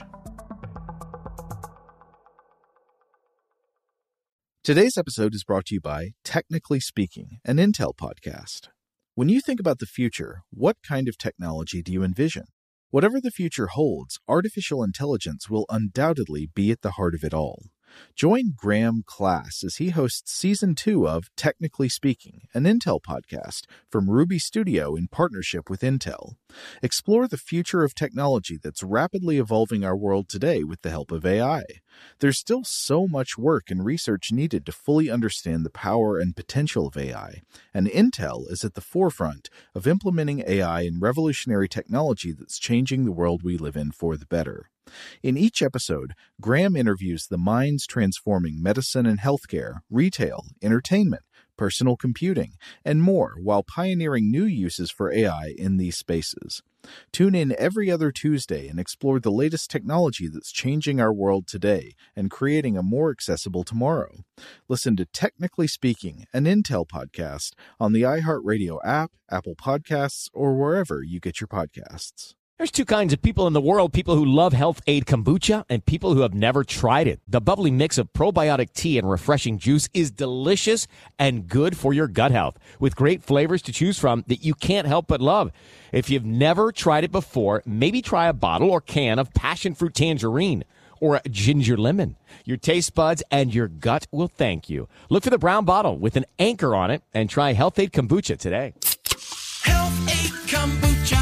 Today's episode is brought to you by Technically Speaking, an Intel podcast. When you think about the future, what kind of technology do you envision? Whatever the future holds, artificial intelligence will undoubtedly be at the heart of it all. Join Graham Class as he hosts Season two of Technically Speaking, an Intel podcast from Ruby Studio in partnership with Intel. Explore the future of technology that's rapidly evolving our world today with the help of A I. There's still so much work and research needed to fully understand the power and potential of A I, and Intel is at the forefront of implementing A I in revolutionary technology that's changing the world we live in for the better. In each episode, Graham interviews the minds transforming medicine and healthcare, retail, entertainment, personal computing, and more while pioneering new uses for A I in these spaces. Tune in every other Tuesday and explore the latest technology that's changing our world today and creating a more accessible tomorrow. Listen to Technically Speaking, an Intel podcast on the iHeartRadio app, Apple Podcasts, or wherever you get your podcasts. There's two kinds of people in the world, people who love Health Aid Kombucha and people who have never tried it. The bubbly mix of probiotic tea and refreshing juice is delicious and good for your gut health, with great flavors to choose from that you can't help but love. If you've never tried it before, maybe try a bottle or can of passion fruit tangerine or ginger lemon. Your taste buds and your gut will thank you. Look for the brown bottle with an anchor on it and try Health Aid Kombucha today. Health Aid Kombucha.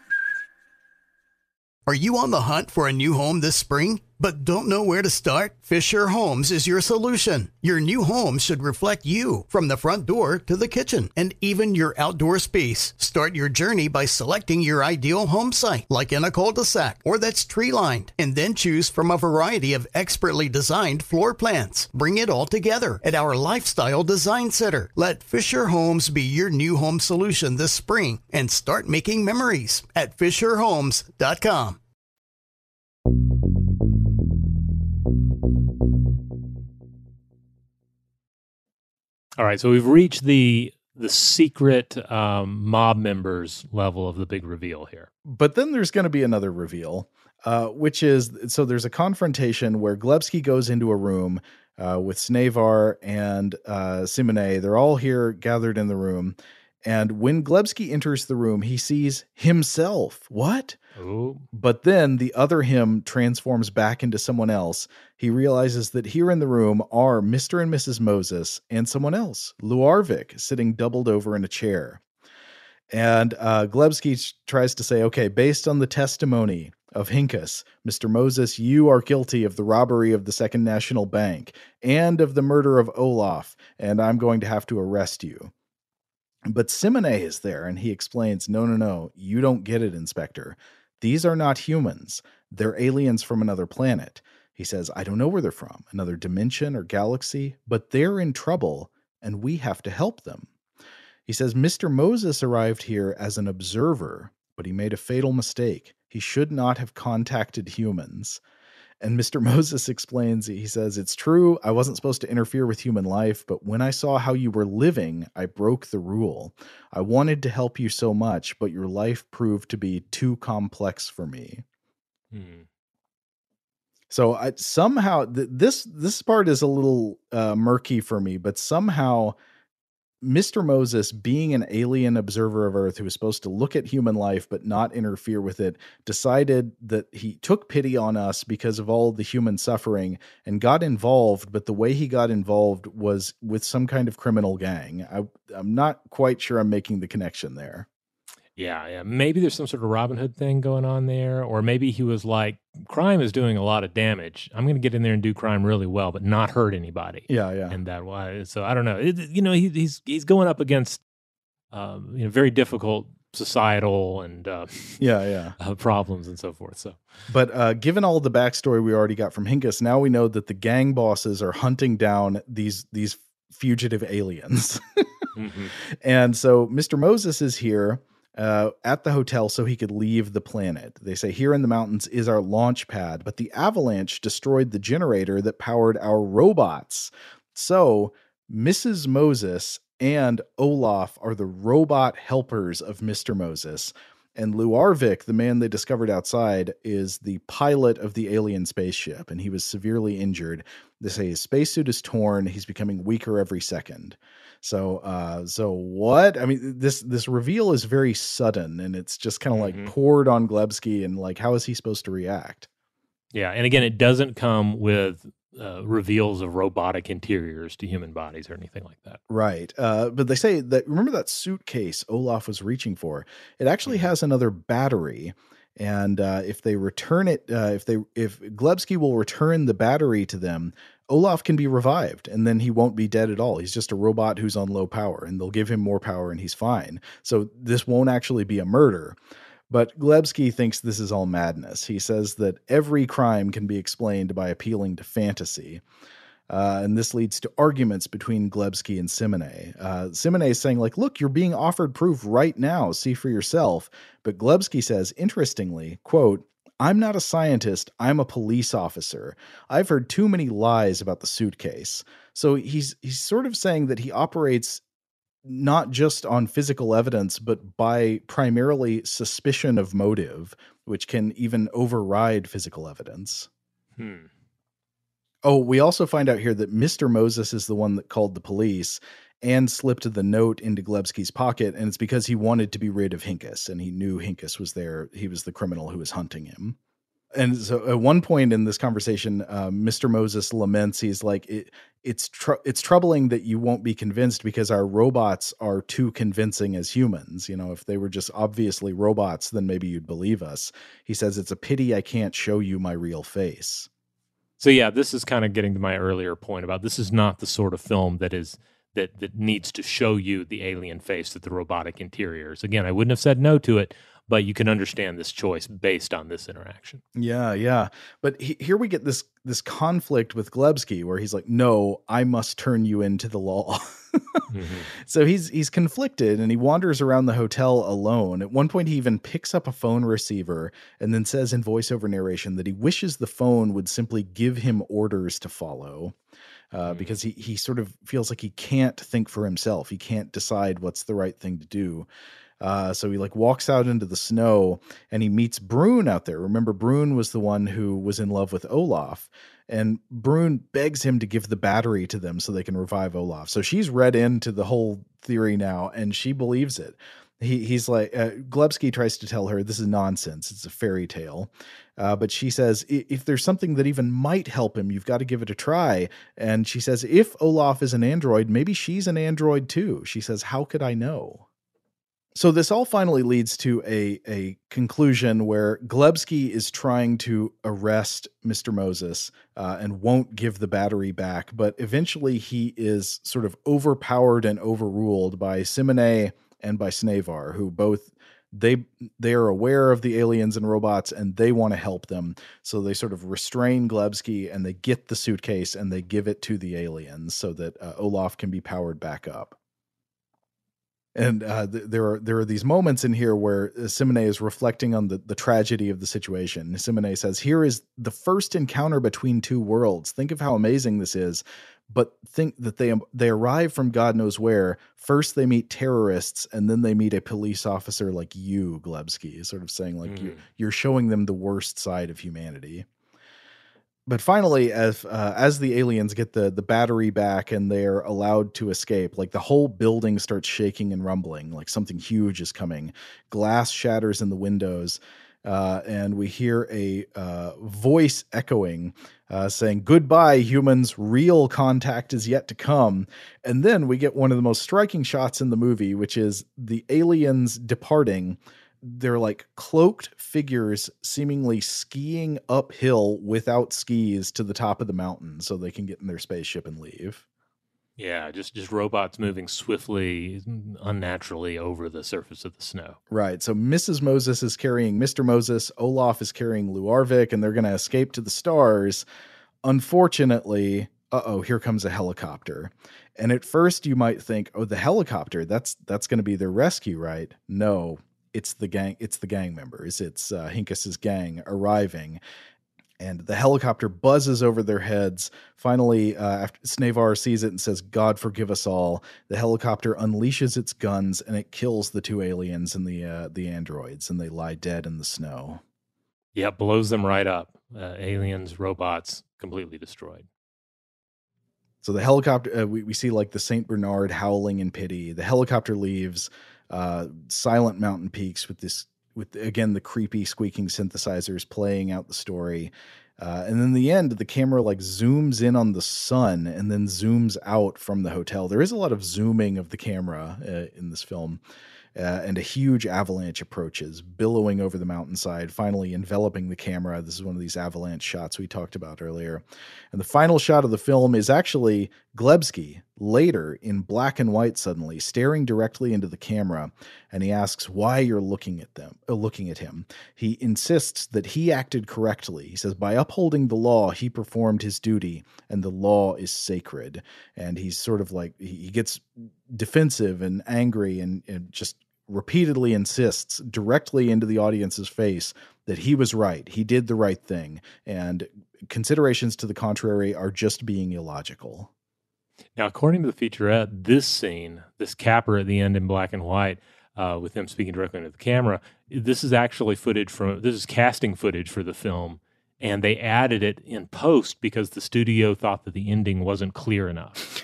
Are you on the hunt for a new home this spring, but don't know where to start? Fisher Homes is your solution. Your new home should reflect you, from the front door to the kitchen, and even your outdoor space. Start your journey by selecting your ideal home site, like in a cul-de-sac or that's tree-lined, and then choose from a variety of expertly designed floor plans. Bring it all together at our Lifestyle Design Center. Let Fisher Homes be your new home solution this spring and start making memories at fisher homes dot com. All right, so we've reached the the secret um, mob members level of the big reveal here. But then there's going to be another reveal, uh, which is, so there's a confrontation where Glebsky goes into a room uh, with Snavar and uh, Simone. They're all here gathered in the room. And when Glebsky enters the room, he sees himself. What? Ooh. But then the other him transforms back into someone else. He realizes that here in the room are Mister and Missus Moses and someone else, Luarvik, sitting doubled over in a chair. And uh, Glebsky tries to say, okay, based on the testimony of Hincus, Mister Moses, you are guilty of the robbery of the Second National Bank and of the murder of Olaf, and I'm going to have to arrest you. But Simone is there, and he explains, no, no, no, you don't get it, Inspector. These are not humans. They're aliens from another planet. He says, I don't know where they're from, another dimension or galaxy, but they're in trouble, and we have to help them. He says, Mister Moses arrived here as an observer, but he made a fatal mistake. He should not have contacted humans. And Mister Moses explains, he says, it's true, I wasn't supposed to interfere with human life, but when I saw how you were living, I broke the rule. I wanted to help you so much, but your life proved to be too complex for me. Hmm. So I, somehow th- this this part is a little uh, murky for me, but somehow Mister Moses, being an alien observer of Earth who was supposed to look at human life but not interfere with it, decided that he took pity on us because of all the human suffering and got involved. But the way he got involved was with some kind of criminal gang. I, I'm not quite sure I'm making the connection there. Yeah, yeah. Maybe there's some sort of Robin Hood thing going on there, or maybe he was like, crime is doing a lot of damage. I'm going to get in there and do crime really well, but not hurt anybody. Yeah, yeah. And that why. So I don't know. It, you know, he, he's he's going up against um, you know very difficult societal and uh, yeah, yeah uh, problems and so forth. So, but uh, given all the backstory we already got from Hinkus, now we know that the gang bosses are hunting down these these fugitive aliens, mm-hmm. And so Mister Moses is here. Uh, at the hotel so he could leave the planet. They say here in the mountains is our launch pad, but the avalanche destroyed the generator that powered our robots. So Missus Moses and Olaf are the robot helpers of Mister Moses. And Luarvik, the man they discovered outside, is the pilot of the alien spaceship, and he was severely injured. They say his spacesuit is torn. He's becoming weaker every second. So, uh, so what? I mean, this this reveal is very sudden, and it's just kind of mm-hmm. like poured on Glebsky, and like, how is he supposed to react? Yeah, and again, it doesn't come with uh, reveals of robotic interiors to human bodies or anything like that. Right. Uh, but they say that, remember that suitcase Olaf was reaching for? It actually has another battery. And uh, if they return it, uh, if they if Glebsky will return the battery to them, Olaf can be revived, and then he won't be dead at all. He's just a robot who's on low power, and they'll give him more power, and he's fine. So this won't actually be a murder. But Glebsky thinks this is all madness. He says that every crime can be explained by appealing to fantasy. Uh, and this leads to arguments between Glebsky and Simone. Uh, Simone is saying, like, look, you're being offered proof right now. See for yourself. But Glebsky says, interestingly, quote, I'm not a scientist. I'm a police officer. I've heard too many lies about the suitcase. So he's he's sort of saying that he operates not just on physical evidence, but by primarily suspicion of motive, which can even override physical evidence. Hmm. Oh, we also find out here that Mister Moses is the one that called the police and slipped the note into Glebsky's pocket, and it's because he wanted to be rid of Hinkus, and he knew Hinkus was there. He was the criminal who was hunting him. And so at one point in this conversation, uh, Mister Moses laments, he's like, it, it's tr- it's troubling that you won't be convinced because our robots are too convincing as humans. You know, if they were just obviously robots, then maybe you'd believe us. He says, it's a pity I can't show you my real face. So yeah, this is kind of getting to my earlier point about this is not the sort of film that is that that needs to show you the alien face with the robotic interiors. Again, I wouldn't have said no to it, but you can understand this choice based on this interaction. Yeah, yeah. But he, here we get this this conflict with Glebsky where he's like, no, I must turn you into the law. mm-hmm. So he's he's conflicted, and he wanders around the hotel alone. At one point, he even picks up a phone receiver and then says in voiceover narration that he wishes the phone would simply give him orders to follow. Uh, mm-hmm. Because he, he sort of feels like he can't think for himself. He can't decide what's the right thing to do. Uh, so he like walks out into the snow and he meets Brune out there. Remember, Brune was the one who was in love with Olaf, and Brune begs him to give the battery to them so they can revive Olaf. So she's read into the whole theory now, and she believes it. He, he's like, uh, Glebsky tries to tell her this is nonsense. It's a fairy tale. Uh, but she says, if there's something that even might help him, you've got to give it a try. And she says, if Olaf is an android, maybe she's an android too. She says, how could I know? So this all finally leads to a, a conclusion where Glebsky is trying to arrest Mister Moses uh, and won't give the battery back. But eventually he is sort of overpowered and overruled by Simone and by Snavar, who both they they are aware of the aliens and robots, and they want to help them. So they sort of restrain Glebsky, and they get the suitcase and they give it to the aliens so that uh, Olaf can be powered back up. And uh, th- there are there are these moments in here where Simone is reflecting on the, the tragedy of the situation. Simone says, "Here is the first encounter between two worlds. Think of how amazing this is. But think that they they arrive from God knows where. First they meet terrorists, and then they meet a police officer like you, Glebsky," is sort of saying like mm. you, you're showing them the worst side of humanity. But finally, as uh, as the aliens get the the battery back and they're allowed to escape, like the whole building starts shaking and rumbling, like something huge is coming. Glass shatters in the windows, uh, and we hear a uh, voice echoing, uh, saying, "Goodbye, humans. Real contact is yet to come." And then we get one of the most striking shots in the movie, which is the aliens departing. They're like cloaked figures seemingly skiing uphill without skis to the top of the mountain so they can get in their spaceship and leave. Yeah, just, just robots moving swiftly, unnaturally over the surface of the snow. Right. So Missus Moses is carrying Mister Moses, Olaf is carrying Luarvik, and they're going to escape to the stars. Unfortunately, uh-oh, here comes a helicopter. And at first you might think, oh, the helicopter, that's that's going to be their rescue, right? No. It's the gang. It's the gang members. It's uh, Hinkas's gang arriving, and the helicopter buzzes over their heads. Finally, uh, after Snavar sees it and says, "God forgive us all," the helicopter unleashes its guns and it kills the two aliens and the uh, the androids, and they lie dead in the snow. Yeah, blows them right up. Uh, aliens, robots, completely destroyed. So the helicopter, uh, we we see like the Saint Bernard howling in pity. The helicopter leaves. Uh, silent mountain peaks with this, with again the creepy squeaking synthesizers playing out the story, uh, and then in the end, the camera like zooms in on the sun and then zooms out from the hotel. There is a lot of zooming of the camera uh, in this film, uh, and a huge avalanche approaches, billowing over the mountainside, finally enveloping the camera. This is one of these avalanche shots we talked about earlier, and the final shot of the film is actually Glebsky later in black and white, suddenly staring directly into the camera, and he asks why you're looking at them, uh, looking at him. He insists that he acted correctly. He says by upholding the law, he performed his duty, and the law is sacred. And he's sort of like, he gets defensive and angry and, and just repeatedly insists directly into the audience's face that he was right. He did the right thing, and considerations to the contrary are just being illogical. Now, according to the featurette, this scene, this capper at the end in black and white, uh, with him speaking directly into the camera, this is actually footage from, this is casting footage for the film, and they added it in post because the studio thought that the ending wasn't clear enough.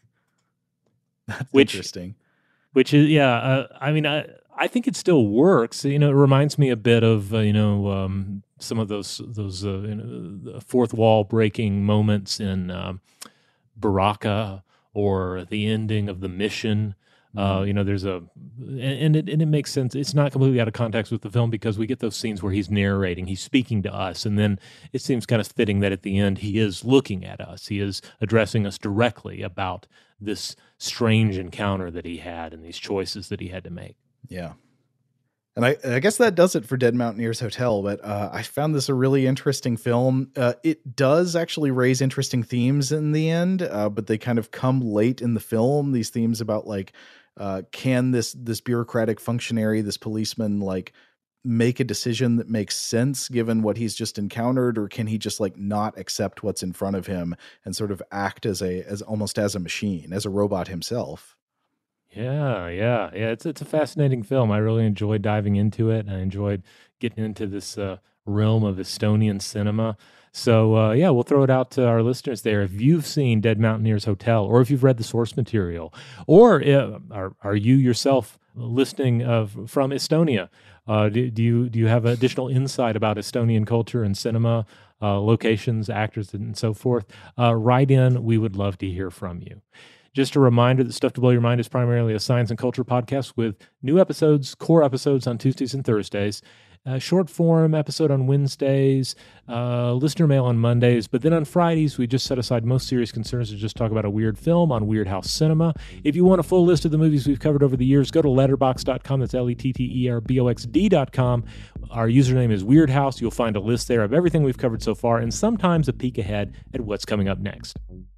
That's which, interesting. Which is, yeah, uh, I mean, I, I think it still works. You know, it reminds me a bit of, uh, you know, um, some of those, those uh, you know, fourth wall breaking moments in um, Baraka or the ending of The Mission. Uh, you know, there's a, and it, and it makes sense. It's not completely out of context with the film because we get those scenes where he's narrating, he's speaking to us, and then it seems kind of fitting that at the end he is looking at us. He is addressing us directly about this strange encounter that he had and these choices that he had to make. Yeah. And I, I guess that does it for Dead Mountaineers Hotel, but uh, I found this a really interesting film. Uh, it does actually raise interesting themes in the end, uh, but they kind of come late in the film. These themes about like, uh, can this this bureaucratic functionary, this policeman, like make a decision that makes sense given what he's just encountered, or can he just like not accept what's in front of him and sort of act as a as almost as a machine, as a robot himself? Yeah, yeah, yeah. It's it's a fascinating film. I really enjoyed diving into it. I enjoyed getting into this uh, realm of Estonian cinema. So uh, yeah, we'll throw it out to our listeners there. If you've seen Dead Mountaineers Hotel, or if you've read the source material, or uh, are are you yourself listening of from Estonia? Uh, do, do you do you have additional insight about Estonian culture and cinema, uh, locations, actors, and so forth? Uh, write in. We would love to hear from you. Just a reminder that Stuff to Blow Your Mind is primarily a science and culture podcast with new episodes, core episodes on Tuesdays and Thursdays, a short form episode on Wednesdays, uh, listener mail on Mondays. But then on Fridays, we just set aside most serious concerns to just talk about a weird film on Weird House Cinema. If you want a full list of the movies we've covered over the years, go to letterboxd dot com. That's L E T T E R B O X D dot com. Our username is Weird House. You'll find a list there of everything we've covered so far, and sometimes a peek ahead at what's coming up next.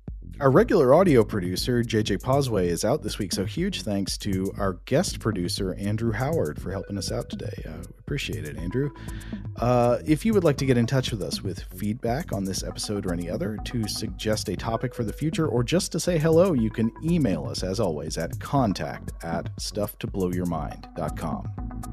Our regular audio producer, J J Posway, is out this week, so huge thanks to our guest producer, Andrew Howard, for helping us out today. Uh, appreciate it, Andrew. Uh, if you would like to get in touch with us with feedback on this episode or any other, to suggest a topic for the future, or just to say hello, you can email us, as always, at contact at stuff to blow your mind dot com.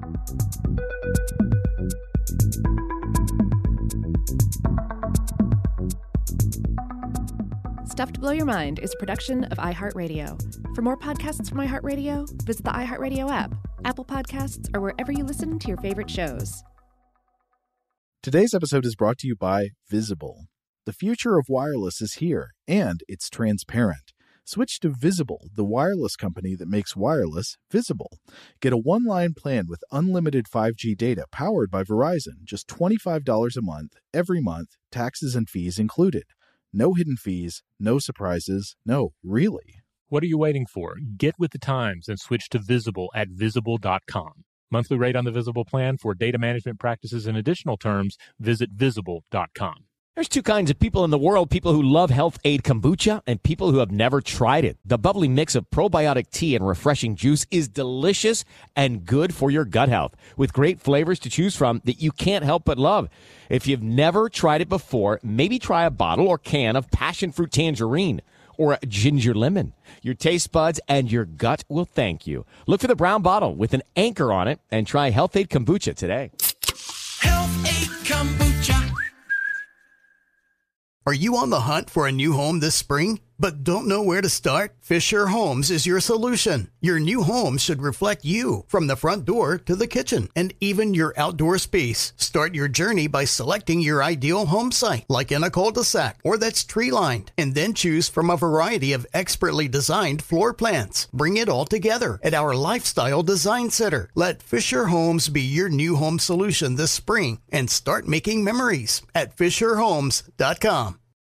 Stuff to Blow Your Mind is a production of iHeartRadio. For more podcasts from iHeartRadio, visit the iHeartRadio app, Apple Podcasts, or wherever you listen to your favorite shows. Today's episode is brought to you by Visible. The future of wireless is here, and it's transparent. Switch to Visible, the wireless company that makes wireless visible. Get a one-line plan with unlimited five G data powered by Verizon, just twenty-five dollars a month, every month, taxes and fees included. No hidden fees, no surprises, no, really. What are you waiting for? Get with the times and switch to Visible at visible dot com. Monthly rate on the Visible plan. For data management practices and additional terms, visit visible dot com. There's two kinds of people in the world, people who love Health Aid Kombucha and people who have never tried it. The bubbly mix of probiotic tea and refreshing juice is delicious and good for your gut health, with great flavors to choose from that you can't help but love. If you've never tried it before, maybe try a bottle or can of passion fruit tangerine or a ginger lemon. Your taste buds and your gut will thank you. Look for the brown bottle with an anchor on it and try Health Aid Kombucha today. Health Aid Kombucha. Are you on the hunt for a new home this spring, but don't know where to start? Fisher Homes is your solution. Your new home should reflect you, from the front door to the kitchen, and even your outdoor space. Start your journey by selecting your ideal home site, like in a cul-de-sac or that's tree-lined, and then choose from a variety of expertly designed floor plans. Bring it all together at our Lifestyle Design Center. Let Fisher Homes be your new home solution this spring and start making memories at fisher homes dot com.